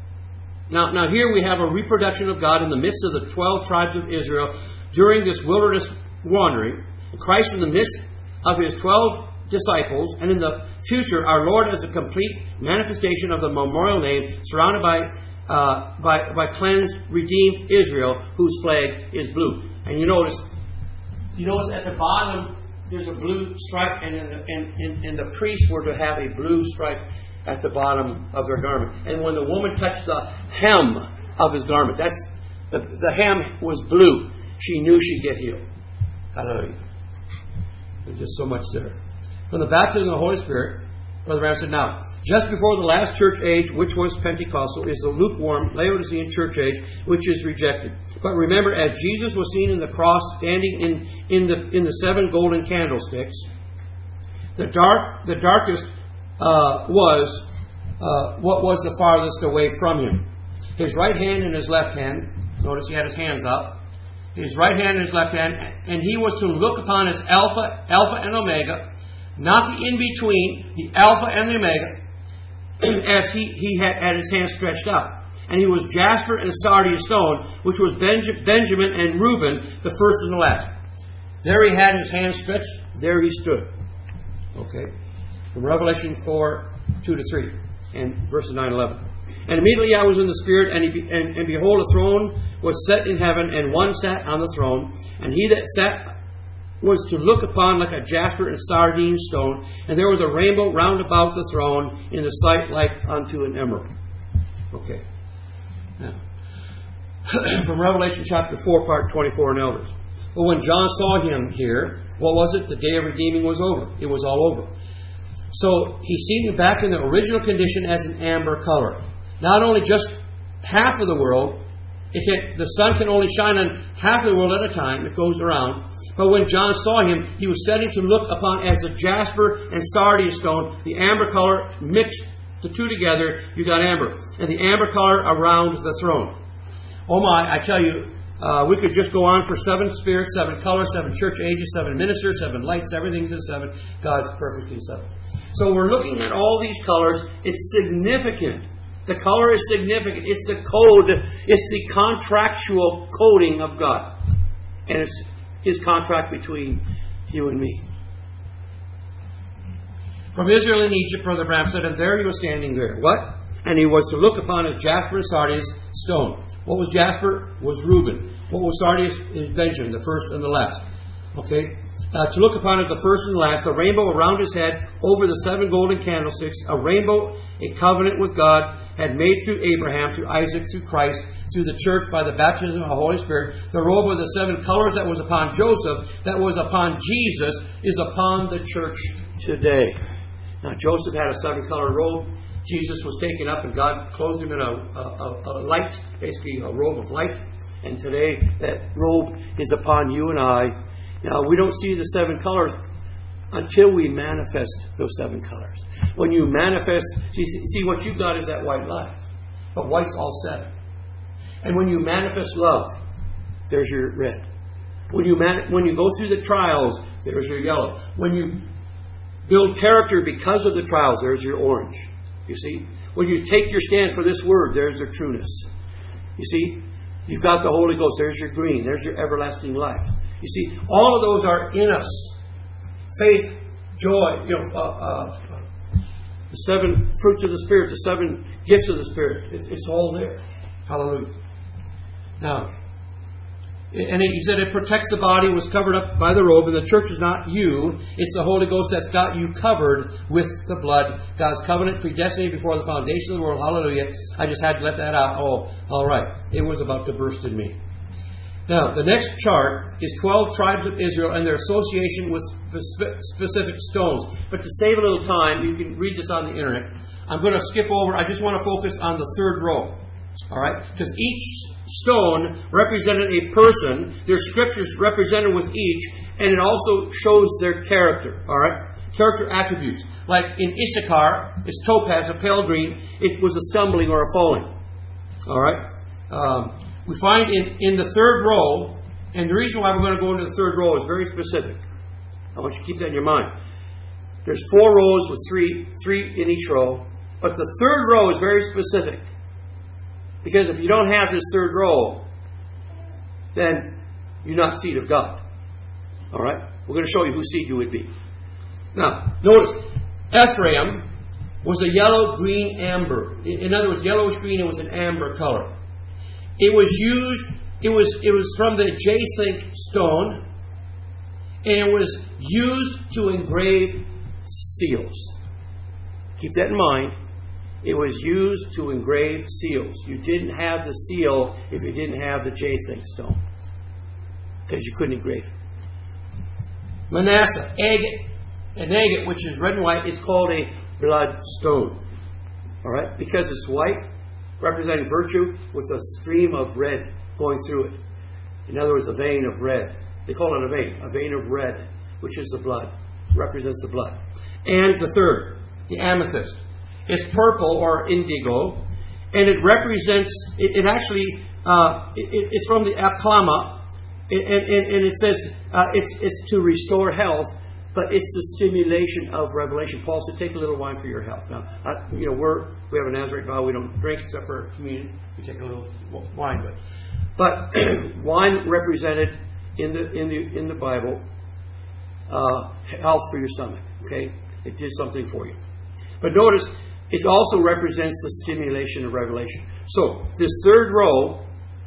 [SPEAKER 1] now now here we have a reproduction of God in the midst of the twelve tribes of Israel during this wilderness wandering. Christ in the midst of His twelve disciples, and in the future our Lord as a complete manifestation of the memorial name, surrounded by uh, by, by cleansed, redeemed Israel, whose flag is blue. And you notice, you notice at the bottom there's a blue stripe, and, in the, and, and, and the priests were to have a blue stripe at the bottom of their garment. And when the woman touched the hem of his garment, that's the, the hem was blue. She knew she'd get healed. Hallelujah. There's just so much there. From the baptism of the Holy Spirit, Brother Brown said, now, just before the last church age, which was Pentecostal, is the lukewarm Laodicean church age, which is rejected. But remember, as Jesus was seen in the cross, standing in, in the in the seven golden candlesticks, the dark the darkest uh, was uh, what was the farthest away from him. His right hand and his left hand. Notice he had his hands up. His right hand and his left hand, and he was to look upon as Alpha, Alpha and Omega, not the in-between, the Alpha and the Omega, as he, he had, had his hand stretched out. And he was jasper and sardius stone, which was Benj- Benjamin and Reuben, the first and the last. There he had his hand stretched, there he stood. Okay. From Revelation four, two to three, and verses nine, eleven. And immediately I was in the Spirit, and, he, and, and behold, a throne was set in heaven, and one sat on the throne. And he that sat was to look upon like a jasper and sardine stone, and there was a rainbow round about the throne in the sight like unto an emerald. Okay. Now, from Revelation chapter four, part twenty-four and elders. Well, when John saw him here, what was it? The day of redeeming was over. It was all over. So he's seen him back in the original condition as an amber color. Not only just half of the world, it can, the sun can only shine on half of the world at a time. It goes around. But when John saw him, he was setting to look upon as a jasper and sardius stone, the amber color mixed the two together, you got amber. And the amber color around the throne. Oh my, I tell you, uh, we could just go on for seven spirits, seven colors, seven church ages, seven ministers, seven lights, everything's in seven. God's perfectly seven. So we're looking at all these colors. It's significant. The color is significant. It's the code. It's the contractual coding of God. And it's His contract between you and me. From Israel and Egypt, Brother Bram said, and there he was standing there. What? And he was to look upon as jasper and sardius stone. What was jasper? Was Reuben. What was sardius is Benjamin, the first and the last. Okay? Uh, to look upon it, the first and the last, the rainbow around his head, over the seven golden candlesticks, a rainbow, a covenant with God, had made through Abraham, through Isaac, through Christ, through the church by the baptism of the Holy Spirit. The robe of the seven colors that was upon Joseph, that was upon Jesus, is upon the church today. Now, Joseph had a seven-color robe. Jesus was taken up and God clothed him in a, a, a light, basically a robe of light. And today, that robe is upon you and I. Now, we don't see the seven colors until we manifest those seven colors. When you manifest, see, see what you've got is that white light. But white's all seven. And when you manifest love, there's your red. When you man, when you go through the trials, there's your yellow. When you build character because of the trials, there's your orange. You see? When you take your stand for this word, there's their trueness. You see? You've got the Holy Ghost. There's your green. There's your everlasting life. You see? All of those are in us. Faith, joy, you know, uh, uh, the seven fruits of the Spirit, the seven gifts of the Spirit. It's, it's all there. Hallelujah. Now, and he said it protects the body, was covered up by the robe, and the church is not you. It's the Holy Ghost that's got you covered with the blood. God's covenant predestinated before the foundation of the world. Hallelujah. I just had to let that out. Oh, all right. It was about to burst in me. Now, the next chart is twelve tribes of Israel and their association with specific stones. But to save a little time, you can read this on the internet. I'm going to skip over. I just want to focus on the third row. All right? Because each stone represented a person. There's scriptures represented with each. And it also shows their character. All right? Character attributes. Like in Issachar, it's topaz, a pale green. It was a stumbling or a falling. All right? Um, we find in, in the third row, and the reason why we're going to go into the third row is very specific. I want you to keep that in your mind. There's four rows with three, three in each row. But the third row is very specific. Because if you don't have this third row, then you're not seed of God. All right? We're going to show you whose seed you would be. Now, notice, Ephraim was a yellow, green, amber. In other words, yellowish green, it was an amber color. It was used, it was, it was from the jacinth stone, and it was used to engrave seals. Keep that in mind. It was used to engrave seals. You didn't have the seal if you didn't have the jacinth stone. Because you couldn't engrave it. Manasseh, agate. An agate, which is red and white, is called a bloodstone. All right? Because it's white, representing virtue, with a stream of red going through it. In other words, a vein of red. They call it a vein. A vein of red, which is the blood. Represents the blood. And the third, the amethyst. It's purple or indigo, and it represents, it, it actually, uh, it, it's from the aklama, and, and, and it says uh, it's, it's to restore health, but it's the stimulation of revelation. Paul said, take a little wine for your health. Now, I, you know, we're, we have a Nazarite vow, we don't drink except for communion. We take a little wine, but, but wine represented in the, in the, in the Bible, uh, health for your stomach, okay? It did something for you. But notice, it also represents the stimulation of revelation. So, this third row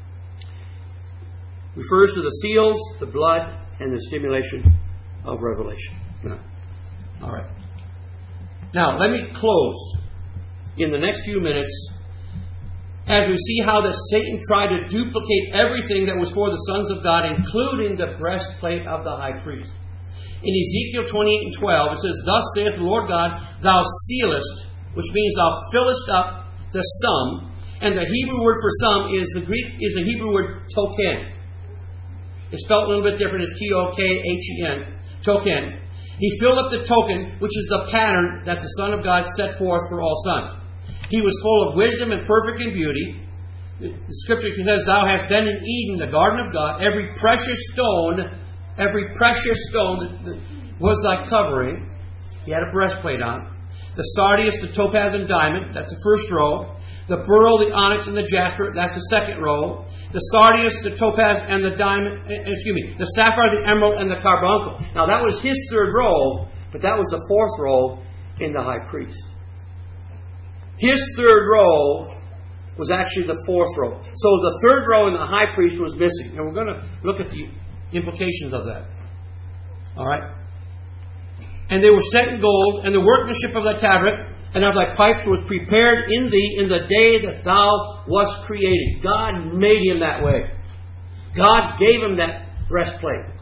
[SPEAKER 1] refers to the seals, the blood, and the stimulation of revelation. Now, all right. Now, let me close in the next few minutes as we see how that Satan tried to duplicate everything that was for the sons of God, including the breastplate of the high priest. In Ezekiel twenty-eight and twelve, it says, Thus saith the Lord God, Thou sealest, which means thou fillest up the sum. And the Hebrew word for sum is the Greek is the Hebrew word token. It's spelled a little bit different. It's T O K H E N. Token. He filled up the token, which is the pattern that the Son of God set forth for all sons. He was full of wisdom and perfect in beauty. The scripture says, Thou hast been in Eden, the garden of God. Every precious stone, every precious stone was thy covering. He had a breastplate on. The sardius, the topaz and diamond, that's the first row. The beryl, the onyx, and the jasper, that's the second row. The sardius, the topaz, and the diamond, excuse me, the sapphire, the emerald, and the carbuncle. Now that was his third row, but that was the fourth row in the high priest. His third row was actually the fourth row. So the third row in the high priest was missing. And we're going to look at the implications of that. All right? And they were set in gold, and the workmanship of thy tabret and of thy pipes was prepared in thee in the day that thou wast created. God made him that way. God gave him that breastplate.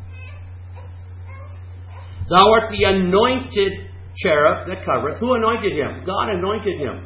[SPEAKER 1] Thou art the anointed cherub that covereth. Who anointed him? God anointed him.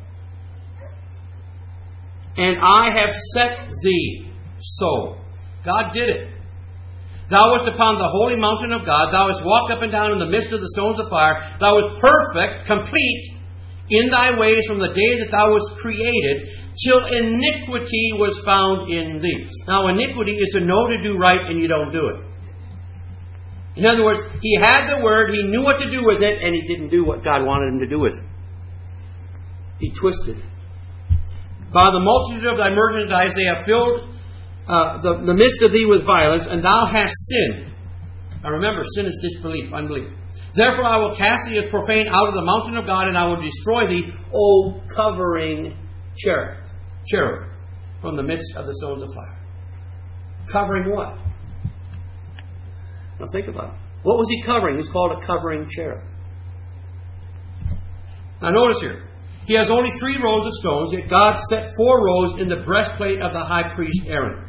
[SPEAKER 1] And I have set thee so. God did it. Thou wast upon the holy mountain of God. Thou hast walked up and down in the midst of the stones of fire. Thou wast perfect, complete in thy ways from the day that thou wast created, till iniquity was found in thee. Now, iniquity is to know to do right and you don't do it. In other words, he had the word, he knew what to do with it, and he didn't do what God wanted him to do with it. He twisted. By the multitude of thy merchandise they have filled uh, the, the midst of thee with violence, and thou hast sinned. Now remember, sin is disbelief, unbelief. Therefore I will cast thee as profane out of the mountain of God, and I will destroy thee, O covering cherub, cherub, from the midst of the stones of fire. Covering what? Now think about it. What was he covering? He's called a covering cherub. Now notice here. He has only three rows of stones, yet God set four rows in the breastplate of the high priest Aaron.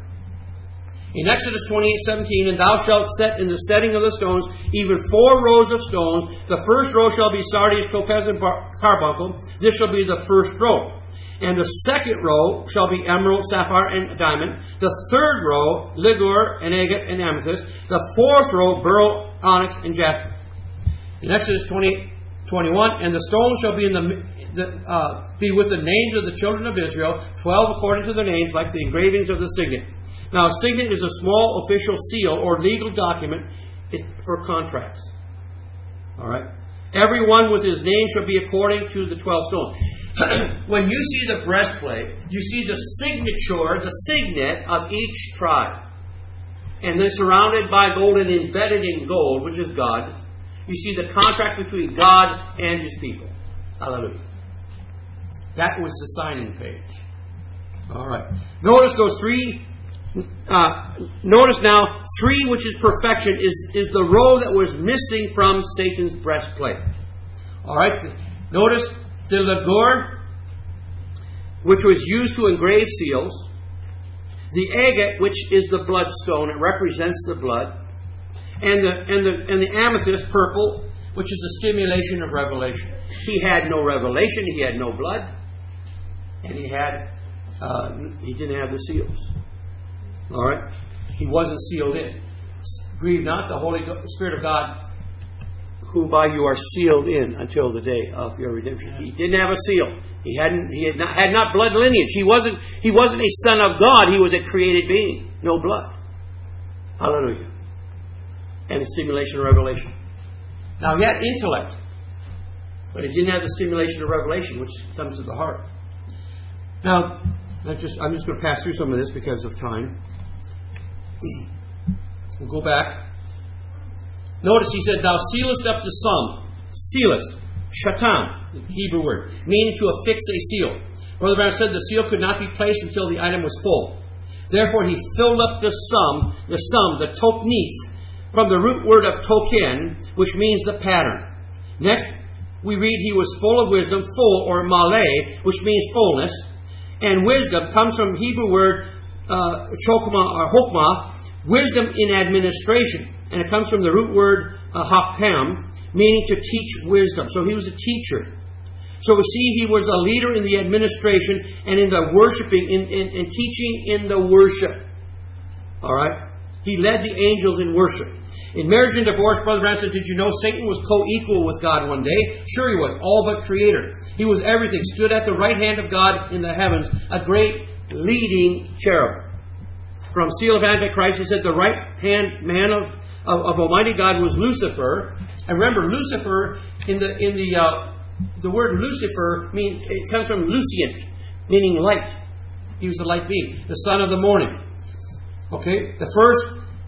[SPEAKER 1] In Exodus twenty-eight seventeen, and thou shalt set in the setting of the stones even four rows of stones. The first row shall be sardius, topaz, and carbuncle. This shall be the first row. And the second row shall be emerald, sapphire, and diamond. The third row, ligure, and agate, and amethyst. The fourth row, beryl, onyx, and jasper. In Exodus twenty-eight twenty-one, and the stones shall be in the, the uh, be with the names of the children of Israel, twelve according to their names, like the engravings of the signet. Now, a signet is a small official seal or legal document for contracts. All right. Every one with his name shall be according to the twelve stones. When you see the breastplate, you see the signature, the signet of each tribe. And then surrounded by gold and embedded in gold, which is God, you see the contract between God and His people. Hallelujah. That was the signing page. All right. Notice those three. Uh, notice now, three, which is perfection, is, is the row that was missing from Satan's breastplate. All right. Notice the ligure, which was used to engrave seals. The agate, which is the bloodstone, it represents the blood. And the, and the, and the amethyst, purple, which is the stimulation of revelation. He had no revelation, he had no blood, and he had uh, he didn't have the seals. All right? He wasn't sealed in. Grieve not the Holy Spirit of God, who by you are sealed in until the day of your redemption. He didn't have a seal. He hadn't. He had not had not blood lineage. He wasn't. He wasn't a son of God. He was a created being. No blood. Hallelujah. And the stimulation of revelation. Now he had intellect, but he didn't have the stimulation of revelation, which comes to the heart. Now, I just, I'm just going to pass through some of this because of time. We'll go back. Notice he said, thou sealest up the sum. Sealest. Shatan, the Hebrew word, meaning to affix a seal. Brother Branham said the seal could not be placed until the item was full. Therefore he filled up the sum, the sum, the toknith, from the root word of token, which means the pattern. Next, we read he was full of wisdom, full, or malay, which means fullness. And wisdom comes from Hebrew word uh, chokmah or hokmah, wisdom in administration. And it comes from the root word uh, hakam, meaning to teach wisdom. So he was a teacher. So we see he was a leader in the administration and in the worshiping, in, in, in teaching in the worship. All right? He led the angels in worship. In marriage and divorce, Brother Branham said, did you know Satan was co-equal with God one day? Sure he was, all but creator. He was everything, stood at the right hand of God in the heavens, a great leading cherub. From Seal of Antichrist, he said the right hand man of, of, of Almighty God was Lucifer. And remember, Lucifer, in the in the uh, the word Lucifer, mean, it comes from Lucient, meaning light. He was the light being, the son of the morning. Okay, the first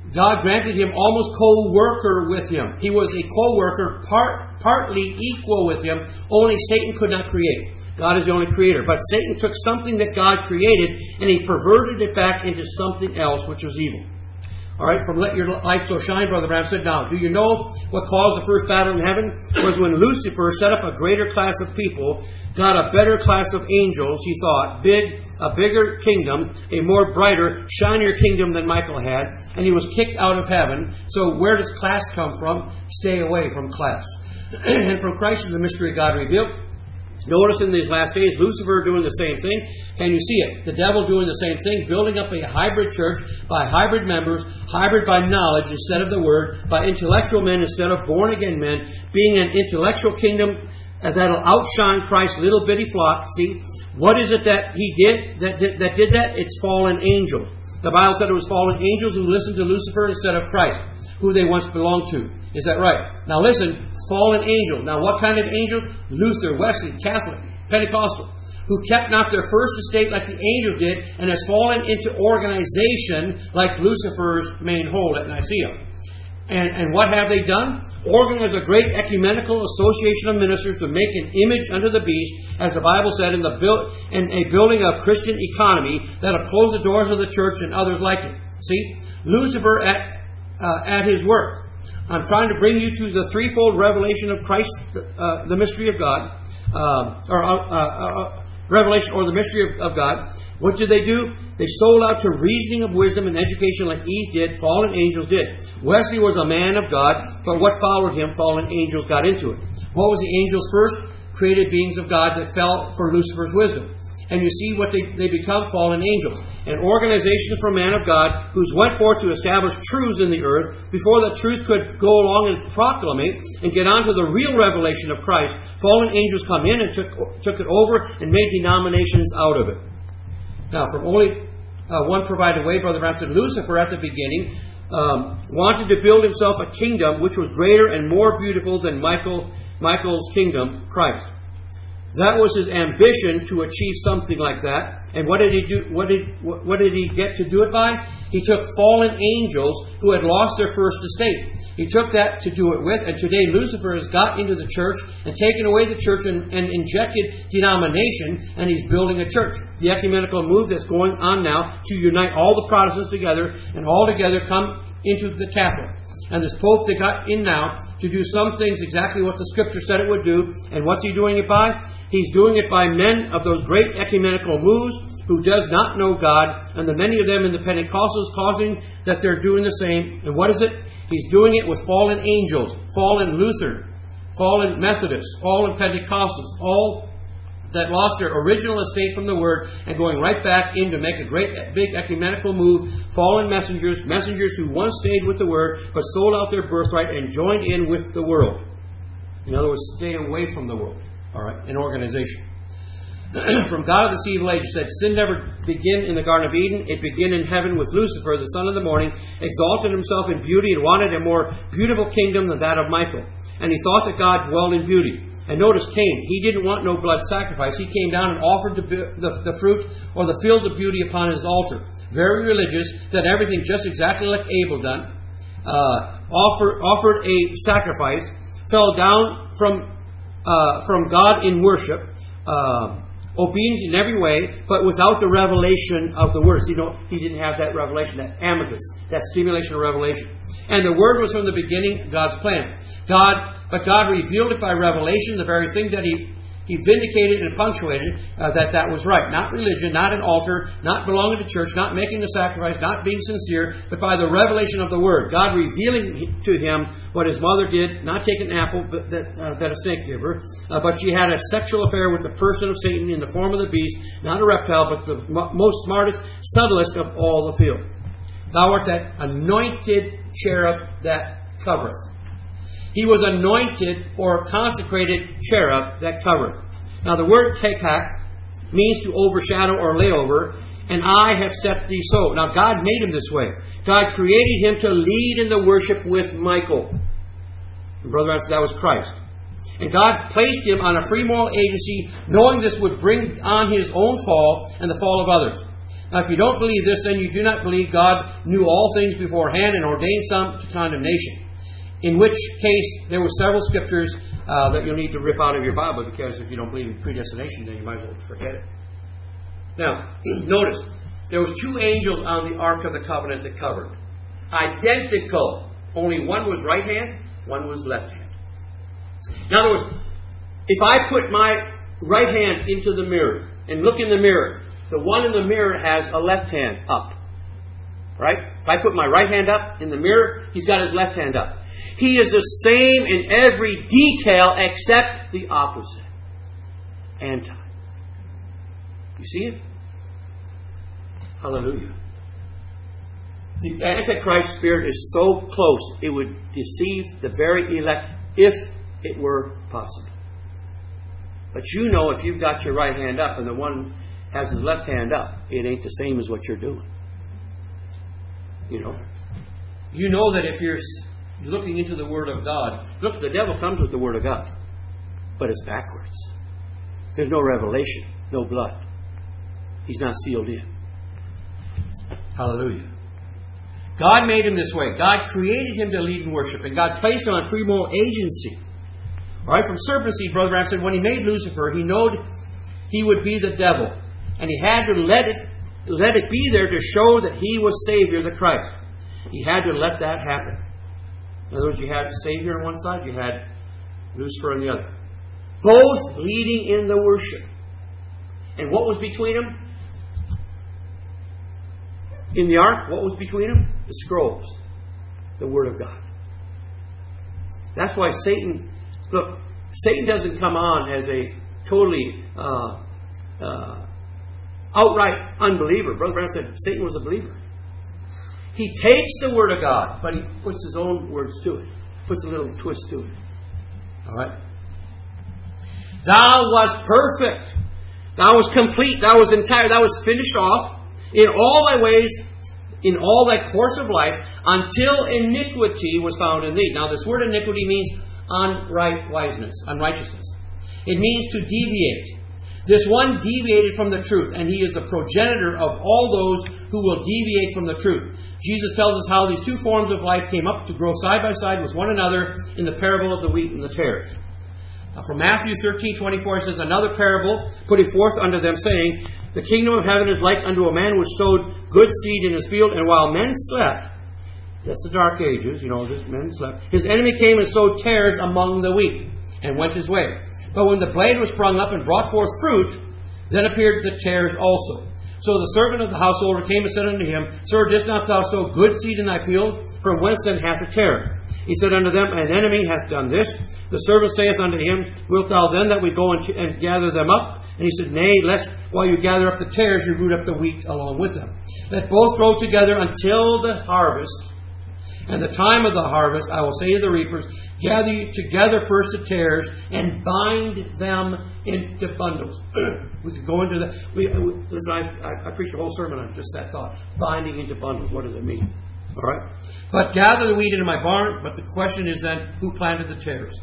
[SPEAKER 1] God granted him almost co-worker with him. He was a co-worker, part, partly equal with him. Only Satan could not create. God is the only creator. But Satan took something that God created and he perverted it back into something else, which was evil. All right, from Let Your Light So Shine, Brother Branham said, now, do you know what caused the first battle in heaven? Was when Lucifer set up a greater class of people, got a better class of angels, he thought, big, a bigger kingdom, a more brighter, shinier kingdom than Michael had, and he was kicked out of heaven. So where does class come from? Stay away from class. And from Christ is the mystery of God revealed. Notice in these last days, Lucifer doing the same thing. Can you see it? The devil doing the same thing, building up a hybrid church by hybrid members, hybrid by knowledge instead of the word, by intellectual men instead of born-again men, being an intellectual kingdom that'll outshine Christ's little bitty flock. See, what is it that he did that, did that did that? It's fallen angels. The Bible said it was fallen angels who listened to Lucifer instead of Christ, who they once belonged to. Is that right? Now listen, fallen angel. Now what kind of angels? Luther, Wesley, Catholic, Pentecostal, who kept not their first estate like the angel did and has fallen into organization like Lucifer's main hold at Nicaea. And, and what have they done? Organize a great ecumenical association of ministers to make an image unto the beast, as the Bible said, in the build, in a building of Christian economy that'll close the doors of the church and others like it. See? Lucifer at, uh, at his work. I'm trying to bring you to the threefold revelation of Christ, uh, the mystery of God, uh, or uh, uh, uh, revelation or the mystery of, of God. What did they do? They sold out to reasoning of wisdom and education like Eve did, fallen angels did. Wesley was a man of God, but what followed him, fallen angels got into it. What was the angels first? Created beings of God that fell for Lucifer's wisdom. And you see what they, they become, fallen angels. An organization for man of God who's went forth to establish truths in the earth before the truth could go along and proclamate and get on to the real revelation of Christ. Fallen angels come in and took, took it over and made denominations out of it. Now, from only uh, one provided way, Brother Branham said, Lucifer at the beginning um, wanted to build himself a kingdom which was greater and more beautiful than Michael, Michael's kingdom, Christ. That was his ambition to achieve something like that. And what did he do? What did what did he get to do it by? He took fallen angels who had lost their first estate. He took that to do it with. And today Lucifer has got into the church and taken away the church and, and injected denomination, and he's building a church. The ecumenical move that's going on now to unite all the Protestants together and all together come into the Catholic. And this Pope they got in now to do some things exactly what the Scripture said it would do. And what's he doing it by? He's doing it by men of those great ecumenical moves who does not know God, and the many of them in the Pentecostals causing that they're doing the same. And what is it? He's doing it with fallen angels, fallen Luther, fallen Methodists, fallen Pentecostals, all that lost their original estate from the Word and going right back in to make a great big ecumenical move. Fallen messengers, messengers who once stayed with the Word but sold out their birthright and joined in with the world. In other words, stay away from the world. All right, an organization. From God of this evil age, it said, sin never began in the Garden of Eden. It began in heaven with Lucifer, the son of the morning, exalted himself in beauty and wanted a more beautiful kingdom than that of Michael. And he thought that God dwelled in beauty. And notice Cain, he didn't want no blood sacrifice. He came down and offered the, the, the fruit or the field of beauty upon his altar. Very religious, did everything just exactly like Abel done. Uh, offer, offered a sacrifice, fell down from uh, from God in worship, uh, obedient in every way, but without the revelation of the words. You know, he didn't have that revelation, that amicus, that stimulation of revelation. And the Word was from the beginning God's plan. God, but God revealed it by revelation, the very thing that He He vindicated and punctuated uh, that that was right. Not religion, not an altar, not belonging to church, not making a sacrifice, not being sincere, but by the revelation of the Word. God revealing to him what his mother did, not take an apple but that, uh, that a snake gave her, uh, but she had a sexual affair with the person of Satan in the form of the beast, not a reptile, but the m- most smartest, subtlest of all the field. Thou art that anointed cherub that covereth. He was anointed or consecrated cherub that covered. Now the word tekak means to overshadow or lay over, and I have set thee so. Now God made him this way. God created him to lead in the worship with Michael. And brother, that was Christ. And God placed him on a free moral agency, knowing this would bring on his own fall and the fall of others. Now, if you don't believe this, then you do not believe God knew all things beforehand and ordained some to condemnation. In which case, there were several scriptures uh, that you'll need to rip out of your Bible, because if you don't believe in predestination, then you might as well forget it. Now, notice, there was two angels on the Ark of the Covenant that covered. Identical. Only one was right hand, one was left hand. In other words, if I put my right hand into the mirror and look in the mirror, the one in the mirror has a left hand up. Right? If I put my right hand up in the mirror, he's got his left hand up. He is the same in every detail except the opposite. Anti. You see it? Hallelujah. The Antichrist spirit is so close, it would deceive the very elect if it were possible. But you know, if you've got your right hand up and the one has his left hand up, it ain't the same as what you're doing. You know? You know that if you're looking into the Word of God, look, the devil comes with the Word of God, but it's backwards. There's no revelation, no blood. He's not sealed in. Hallelujah. God made him this way. God created him to lead in worship, and God placed him on free moral agency. All right, from serpent seed, Brother Branham said, when he made Lucifer, he knew he would be the devil, and he had to let it let it be there to show that he was Savior, the Christ. He had to let that happen. In other words, you had Savior on one side, you had Lucifer on the other. Both leading in the worship. And what was between them? In the ark, what was between them? The scrolls. The Word of God. That's why Satan, look, Satan doesn't come on as a totally uh, uh, outright unbeliever. Brother Branham said Satan was a believer. He takes the Word of God, but he puts his own words to it. Puts a little twist to it. Alright? Thou wast perfect. Thou was complete. Thou was entire. Thou was finished off in all thy ways, in all thy course of life, until iniquity was found in thee. Now, this word iniquity means unrightwiseness, unrighteousness. It means to deviate. This one deviated from the truth, and he is the progenitor of all those who will deviate from the truth. Jesus tells us how these two forms of life came up to grow side by side with one another in the parable of the wheat and the tares. Now, from Matthew thirteen twenty-four, it says, another parable put he forth unto them, saying, the kingdom of heaven is like unto a man which sowed good seed in his field, and while men slept, that's the dark ages, you know, this men slept, his enemy came and sowed tares among the wheat, and went his way. But when the blade was sprung up and brought forth fruit, then appeared the tares also. So the servant of the householder came and said unto him, Sir, didst not thou sow good seed in thy field? From whence then hath it tare? He said unto them, An enemy hath done this. The servant saith unto him, Wilt thou then that we go and, and gather them up? And he said, Nay, lest while you gather up the tares, you root up the wheat along with them. Let both grow together until the harvest. And the time of the harvest, I will say to the reapers, gather you together first the tares, and bind them into bundles. We could go into that. We, we, listen, I, I, I preached a whole sermon on just that thought. Binding into bundles. What does it mean? All right? But gather the wheat into my barn. But the question is then, who planted the tares?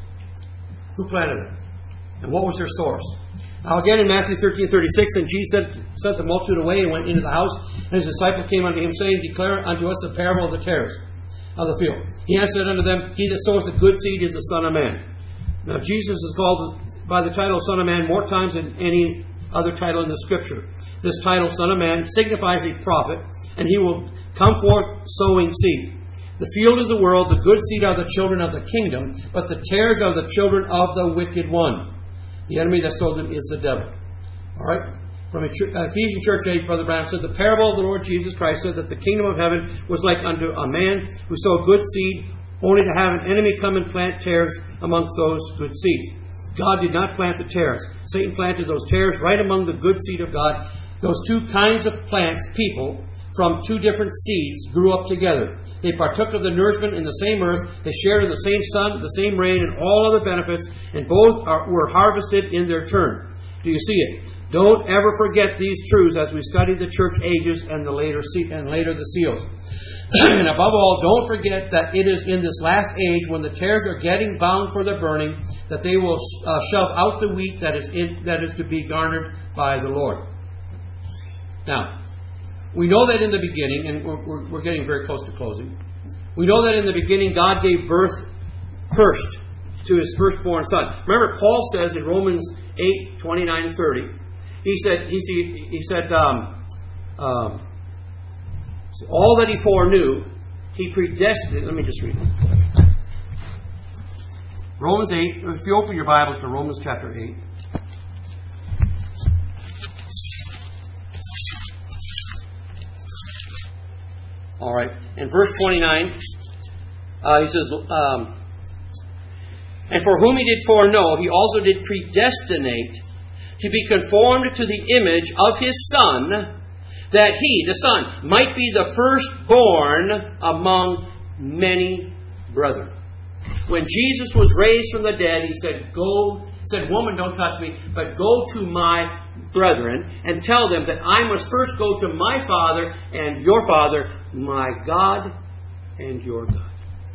[SPEAKER 1] Who planted them? And what was their source? Now again in Matthew thirteen thirty-six, and Jesus sent, sent the multitude away and went into the house. And his disciples came unto him, saying, Declare unto us the parable of the tares of the field. He answered unto them, He that soweth the good seed is the Son of Man. Now Jesus is called by the title Son of Man more times than any other title in the Scripture. This title, Son of Man, signifies a prophet, and he will come forth sowing seed. The field is the world, the good seed are the children of the kingdom, but the tares are the children of the wicked one. The enemy that sowed them is the devil. All right? From Ephesian church age, Brother Branham said, the parable of the Lord Jesus Christ said that the kingdom of heaven was like unto a man who sowed good seed, only to have an enemy come and plant tares amongst those good seeds. God did not plant the tares. Satan planted those tares right among the good seed of God. Those two kinds of plants, people, from two different seeds, grew up together. They partook of the nourishment in the same earth. They shared in the same sun, the same rain, and all other benefits, and both are, were harvested in their turn. Do you see it? Don't ever forget these truths as we study the church ages and the later and later the seals. And above all, don't forget that it is in this last age, when the tares are getting bound for the burning, that they will uh, shove out the wheat that is in, that is to be garnered by the Lord. Now, we know that in the beginning, and we're, we're, we're getting very close to closing, we know that in the beginning God gave birth first to His firstborn Son. Remember, Paul says in Romans eight, twenty-nine and thirty, he said, he, he said, um, um, all that He foreknew, He predestined. Let me just read it. Romans eight, if you open your Bible to Romans chapter eight. All right. In verse twenty-nine, uh, he says, um, and for whom He did foreknow, He also did predestinate to be conformed to the image of His Son, that He, the Son, might be the firstborn among many brethren. When Jesus was raised from the dead, He said, "Go," said, "Woman, don't touch me, but go to my brethren and tell them that I must first go to my Father and your Father, my God and your God."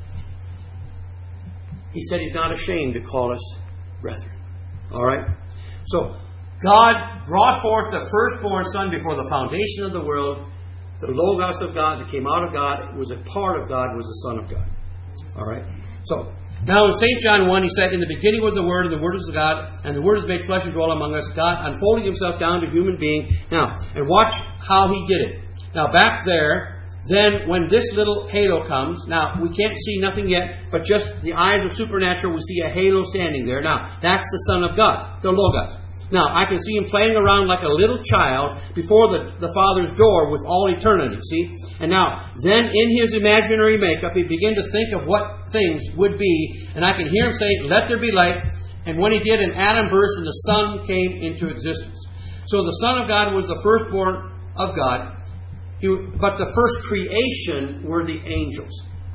[SPEAKER 1] He said He's not ashamed to call us brethren. All right? So, God brought forth the firstborn Son before the foundation of the world. The Logos of God that came out of God, was a part of God, was the Son of God. All right? So, now in Saint John one, he said, "In the beginning was the Word, and the Word was God, and the Word is made flesh and dwelt among us." God unfolding Himself down to human being. Now, and watch how He did it. Now, back there, then when this little halo comes, now, we can't see nothing yet, but just the eyes of supernatural, we see a halo standing there. Now, that's the Son of God, the Logos. Now, I can see Him playing around like a little child before the, the Father's door with all eternity, see? And now, then in His imaginary makeup, He began to think of what things would be, and I can hear Him say, "Let there be light." And when He did, an atom burst and the sun came into existence. So the Son of God was the firstborn of God, he, but the first creation were the angels.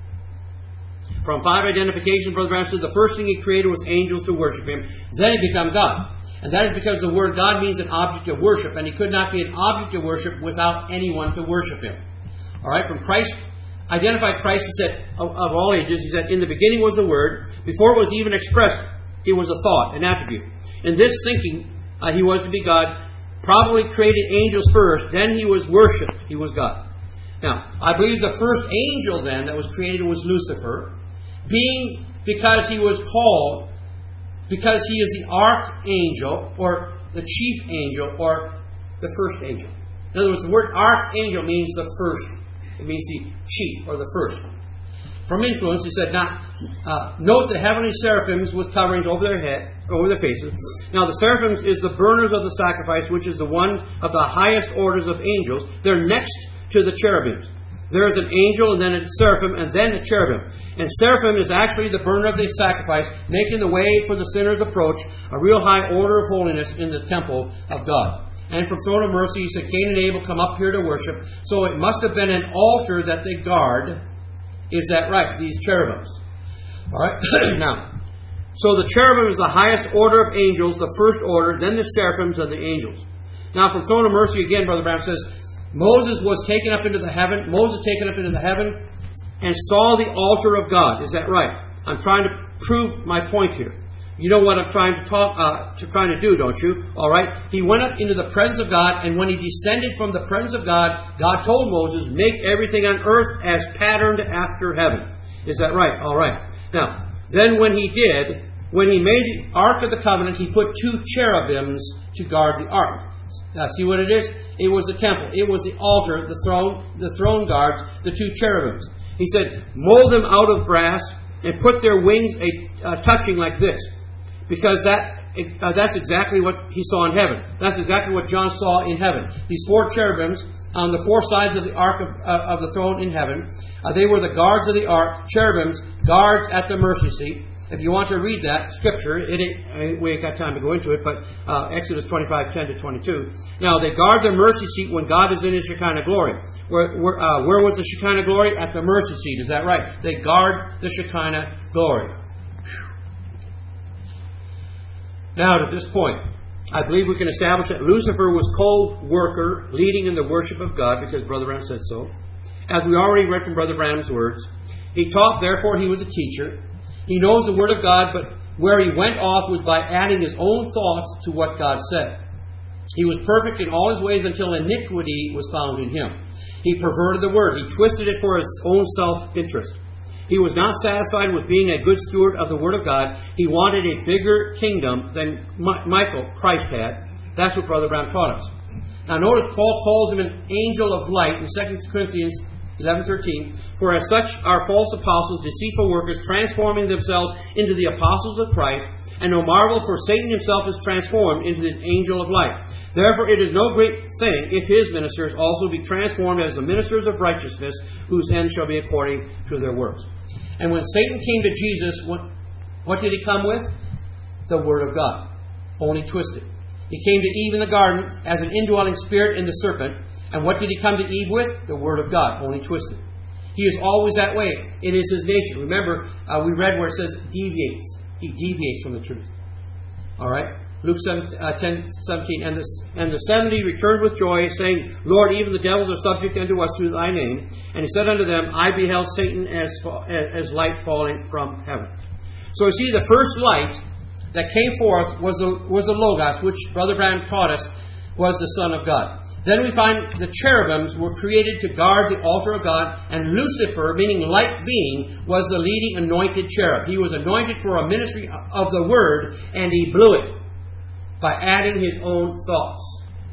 [SPEAKER 1] From five identifications, Brother Branham said, the first thing He created was angels to worship Him. Then He became God. And that is because the word God means an object of worship. And He could not be an object of worship without anyone to worship Him. All right, from Christ, identified Christ, He said, of, of all ages, He said, "In the beginning was the Word." Before it was even expressed, He was a thought, an attribute. In this thinking, uh, He was to be God. Probably created angels first. Then He was worshipped. He was God. Now, I believe the first angel then that was created was Lucifer. Being, because he was called, because he is the archangel, or the chief angel, or the first angel. In other words, the word archangel means the first. It means the chief, or the first. From influence, he said, "Now, uh, note the heavenly seraphims with coverings over their head, over their faces. Now, the seraphims is the burners of the sacrifice, which is the one of the highest orders of angels. They're next to the cherubims. There is an angel, and then a seraphim, and then a cherubim. And seraphim is actually the burner of the sacrifice, making the way for the sinner's approach, a real high order of holiness in the temple of God. And from throne of mercy, he said, Cain and Abel come up here to worship. So it must have been an altar that they guard. Is that right? These cherubims. All right. Now, so the cherubim is the highest order of angels, the first order, then the seraphims and the angels. Now, from throne of mercy, again, Brother Branham says, Moses was taken up into the heaven. Moses taken up into the heaven and saw the altar of God. Is that right? I'm trying to prove my point here. You know what I'm trying to talk, uh, to trying to do, don't you? All right. He went up into the presence of God, and when he descended from the presence of God, God told Moses, "Make everything on earth as patterned after heaven." Is that right? All right. Now, then when he did, when he made the Ark of the Covenant, he put two cherubims to guard the Ark. Now, see what it is? It was the temple. It was the altar, the throne, the throne guards, the two cherubims. He said, mold them out of brass and put their wings a, uh, touching like this. Because that uh, that's exactly what he saw in heaven. That's exactly what John saw in heaven. These four cherubims on the four sides of the ark of, uh, of the throne in heaven, uh, they were the guards of the ark, cherubims, guards at the mercy seat. If you want to read that scripture, it ain't, we ain't got time to go into it, but uh, Exodus twenty-five, ten to twenty-two. Now, they guard the mercy seat when God is in His Shekinah glory. Where, where, uh, where was the Shekinah glory? At the mercy seat. Is that right? They guard the Shekinah glory. Now, to this point, I believe we can establish that Lucifer was co-worker, leading in the worship of God, because Brother Branham said so. As we already read from Brother Branham's words, he taught, therefore he was a teacher. He knows the Word of God, but where he went off was by adding his own thoughts to what God said. He was perfect in all his ways until iniquity was found in him. He perverted the word. He twisted it for his own self-interest. He was not satisfied with being a good steward of the Word of God. He wanted a bigger kingdom than Mi- Michael, Christ, had. That's what Brother Brown taught us. Now notice Paul calls him an angel of light in Second Corinthians eleven thirteen. For as such are false apostles, deceitful workers, transforming themselves into the apostles of Christ. And no marvel, for Satan himself is transformed into the angel of light. Therefore it is no great thing if his ministers also be transformed as the ministers of righteousness, whose end shall be according to their works. And when Satan came to Jesus, what, what did he come with? The Word of God, only twisted. He came to Eve in the garden as an indwelling spirit in the serpent. And what did he come to Eve with? The Word of God, only twisted. He is always that way. It is his nature. Remember, uh, we read where it says deviates. He deviates from the truth. All right? Luke ten seventeen. And the, and the seventy returned with joy, saying, Lord, even the devils are subject unto us through thy name. And he said unto them, I beheld Satan as, as light falling from heaven. So you see, the first light that came forth was the, was the Logos, which Brother Branham taught us was the Son of God. Then we find the cherubims were created to guard the altar of God, and Lucifer, meaning light being, was the leading anointed cherub. He was anointed for a ministry of the Word, and he blew it by adding his own thoughts.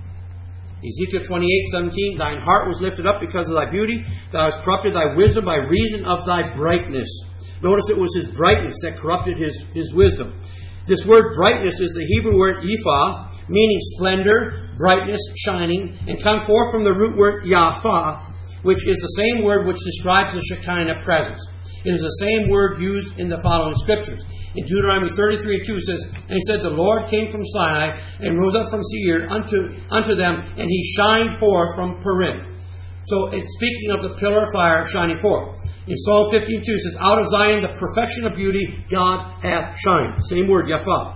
[SPEAKER 1] Ezekiel twenty-eight seventeen, thine heart was lifted up because of thy beauty, thou hast corrupted thy wisdom by reason of thy brightness. Notice it was his brightness that corrupted his, his wisdom. This word brightness is the Hebrew word ephah, meaning splendor, brightness, shining, and come forth from the root word yaphah, which is the same word which describes the Shekinah presence. It is the same word used in the following scriptures. In Deuteronomy thirty-three two it says, And he said, The Lord came from Sinai, and rose up from Seir unto, unto them, and he shined forth from Perim. So it's speaking of the pillar of fire shining forth. In Psalm fifteen two it says, Out of Zion the perfection of beauty God hath shined. Same word, yaphah.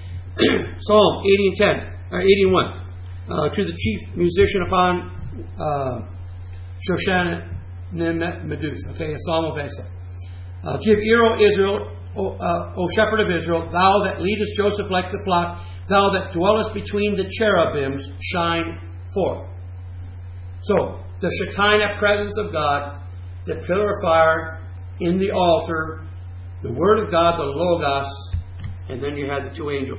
[SPEAKER 1] Psalm eighty and ten, or eighty and one. Uh, to the chief musician upon uh, Shoshana Meduth. Okay, a psalm of Asaph. Uh, Give ear, O Israel, o, uh, o shepherd of Israel, thou that leadest Joseph like the flock, thou that dwellest between the cherubims, shine forth. So, the Shekinah presence of God, the pillar of fire in the altar, the Word of God, the Logos, and then you had the two angels.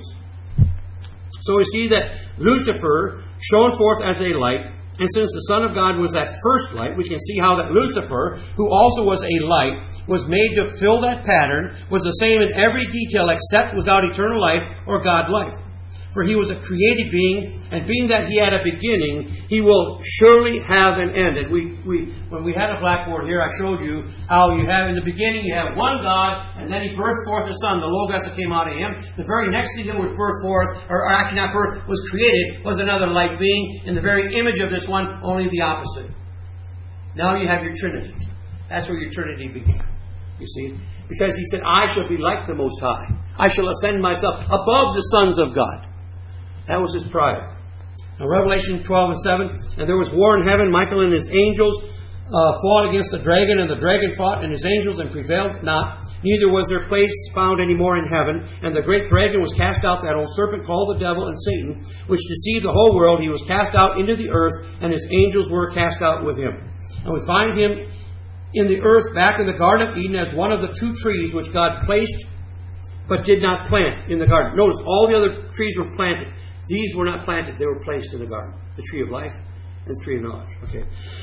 [SPEAKER 1] So we see that Lucifer shone forth as a light, and since the Son of God was that first light, we can see how that Lucifer, who also was a light, was made to fill that pattern, was the same in every detail except without eternal life or God life. For he was a created being, and being that he had a beginning, he will surely have an end. And we, we, when we had a blackboard here, I showed you how you have in the beginning, you have one God, and then he burst forth the Son, the Logos that came out of him. The very next thing that was burst forth, or actually not birth, was created, was another light being, in the very image of this one, only the opposite. Now you have your Trinity. That's where your Trinity began. You see? Because he said, I shall be like the Most High. I shall ascend myself above the sons of God. That was his pride. Now Revelation twelve and seven, and there was war in heaven. Michael and his angels uh, fought against the dragon, and the dragon fought and his angels and prevailed not. Neither was their place found any more in heaven. And the great dragon was cast out, that old serpent called the devil and Satan, which deceived the whole world. He was cast out into the earth, and his angels were cast out with him. And we find him in the earth back in the Garden of Eden as one of the two trees which God placed but did not plant in the garden. Notice, all the other trees were planted. These were not planted, they were placed in the garden. The tree of life and the tree of knowledge. Okay.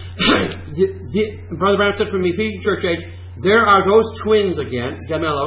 [SPEAKER 1] the, the, Brother Brown said from the Ephesian church age, there are those twins again, gemelos.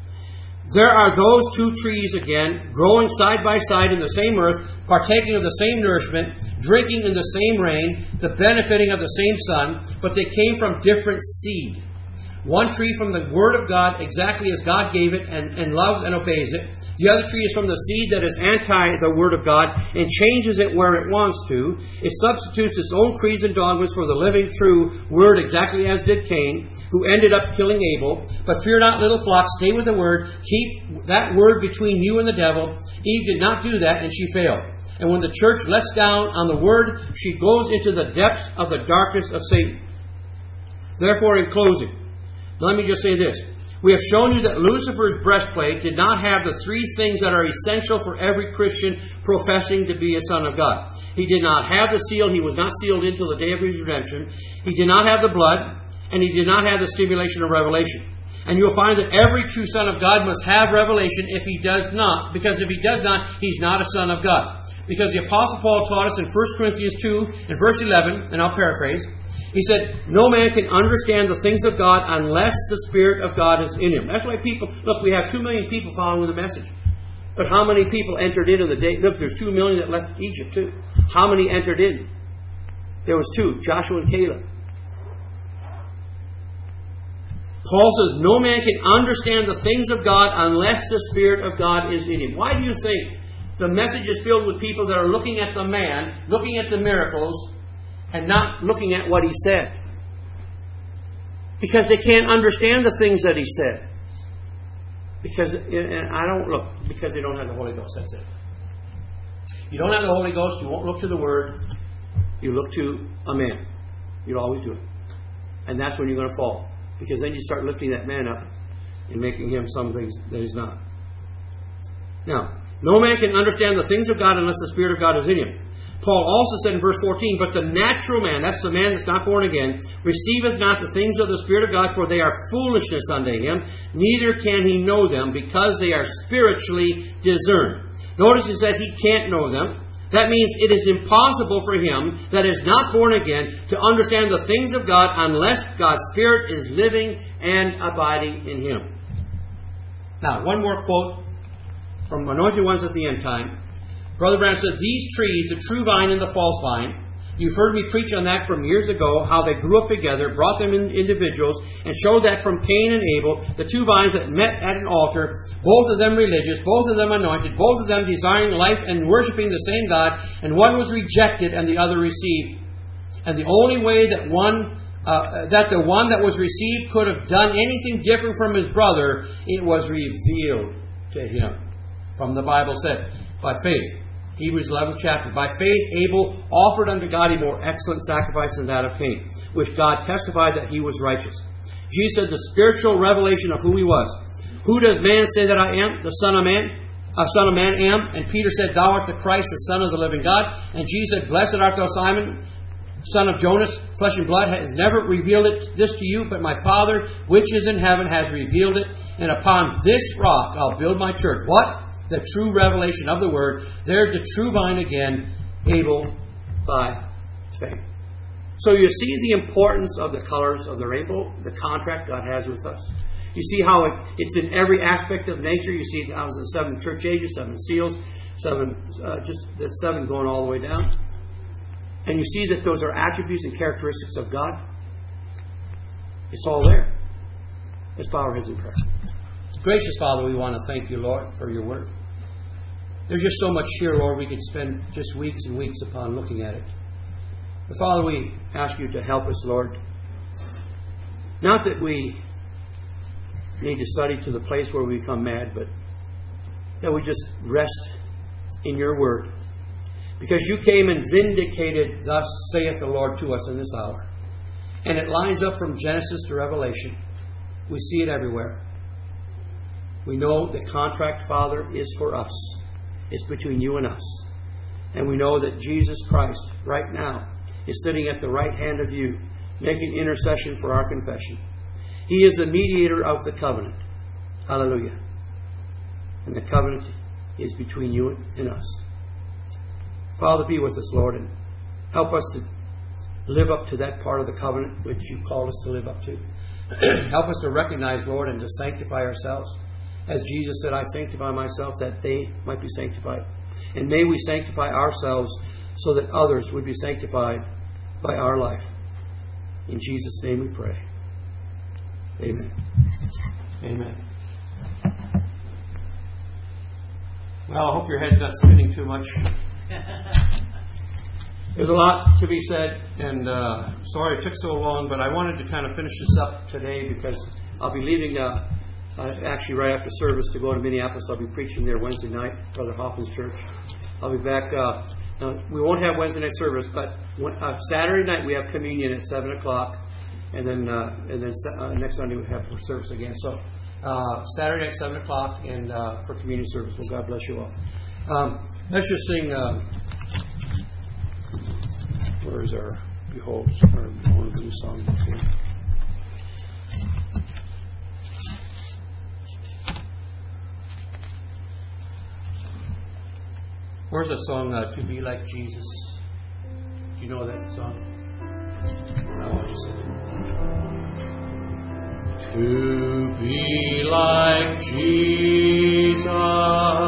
[SPEAKER 1] There are those two trees again, growing side by side in the same earth, partaking of the same nourishment, drinking in the same rain, the benefiting of the same sun, but they came from different seed. One tree from the Word of God, exactly as God gave it, and, and loves and obeys it. The other tree is from the seed that is anti the Word of God and changes it where it wants to. It substitutes its own creeds and dogmas for the living, true Word, exactly as did Cain, who ended up killing Abel. But fear not, little flock, stay with the Word. Keep that Word between you and the devil. Eve did not do that, and she failed. And when the church lets down on the Word, she goes into the depths of the darkness of Satan. Therefore, in closing, let me just say this. We have shown you that Lucifer's breastplate did not have the three things that are essential for every Christian professing to be a son of God. He did not have the seal. He was not sealed until the day of his redemption. He did not have the blood. And he did not have the stimulation of revelation. And you'll find that every true son of God must have revelation if he does not. Because if he does not, he's not a son of God. Because the Apostle Paul taught us in First Corinthians two and verse eleven, and I'll paraphrase, he said, no man can understand the things of God unless the Spirit of God is in him. That's why people, look, we have two million people following the message. But how many people entered into the day? Look, there's two million that left Egypt too. How many entered in? There was two, Joshua and Caleb. Paul says, no man can understand the things of God unless the Spirit of God is in him. Why do you think the message is filled with people that are looking at the man, looking at the miracles, and not looking at what he said? Because they can't understand the things that he said. Because, and I don't look, because they don't have the Holy Ghost, that's it. You don't have the Holy Ghost, you won't look to the Word, you look to a man. You'll always do it. And that's when you're going to fall. Because then you start lifting that man up and making him something that he's not. Now, no man can understand the things of God unless the Spirit of God is in him. Paul also said in verse fourteen, but the natural man, that's the man that's not born again, receiveth not the things of the Spirit of God, for they are foolishness unto him, neither can he know them, because they are spiritually discerned. Notice it says he can't know them. That means it is impossible for him that is not born again to understand the things of God unless God's Spirit is living and abiding in him. Now, one more quote from Anointed Ones at the End Time. Brother Branham said, these trees, the true vine and the false vine, you've heard me preach on that from years ago, how they grew up together, brought them in individuals, and showed that from Cain and Abel, the two vines that met at an altar, both of them religious, both of them anointed, both of them desiring life and worshiping the same God, and one was rejected and the other received. And the only way that one uh, that the one that was received could have done anything different from his brother, it was revealed to him. From the Bible said, by faith. Hebrews eleventh chapter. By faith Abel offered unto God a more excellent sacrifice than that of Cain, which God testified that he was righteous. Jesus said the spiritual revelation of who he was. Who does man say that I am? The Son of Man? A Son of Man am. And Peter said, thou art the Christ, the Son of the living God. And Jesus said, blessed art thou, Simon, son of Jonas. Flesh and blood has never revealed it, this to you, but my Father, which is in heaven, has revealed it. And upon this rock I'll build my church. What? The true revelation of the Word. There's the true vine again, Abel by faith. So you see the importance of the colors of the rainbow, the contract God has with us. You see how it, it's in every aspect of nature. You see how it's the seven church ages, seven seals, seven, uh, just the seven going all the way down. And you see that those are attributes and characteristics of God. It's all there. Let's bow our heads in prayer. Gracious Father, we want to thank you, Lord, for your word. There's just so much here, Lord, we could spend just weeks and weeks upon looking at it. But Father, we ask you to help us, Lord. Not that we need to study to the place where we become mad, but that we just rest in your word. Because you came and vindicated, thus saith the Lord to us in this hour. And it lines up from Genesis to Revelation. We see it everywhere. We know the contract, Father, is for us. It's between you and us. And we know that Jesus Christ, right now, is sitting at the right hand of you, making intercession for our confession. He is the mediator of the covenant. Hallelujah. And the covenant is between you and us. Father, be with us, Lord, and help us to live up to that part of the covenant which you called us to live up to. Help us to recognize, Lord, and to sanctify ourselves. As Jesus said, I sanctify myself that they might be sanctified. And may we sanctify ourselves so that others would be sanctified by our life. In Jesus' name we pray. Amen. Amen. Well, I hope your head's not spinning too much. There's a lot to be said, and uh, sorry it took so long, but I wanted to kind of finish this up today because I'll be leaving uh, uh, actually right after service to go to Minneapolis. I'll be preaching there Wednesday night, Brother Hoffman's church. I'll be back. Uh, now, we won't have Wednesday night service, but when, uh, Saturday night we have communion at seven o'clock, and then uh, and then uh, next Sunday we have service again. So uh, Saturday at seven o'clock and uh, for community service. Well, God bless you all. Um, let's just sing. Uh, where is our Behold? Our one of these songs. Where's the song uh, "To Be Like Jesus"? Do you know that song? I want you to sing it. To be like Jesus.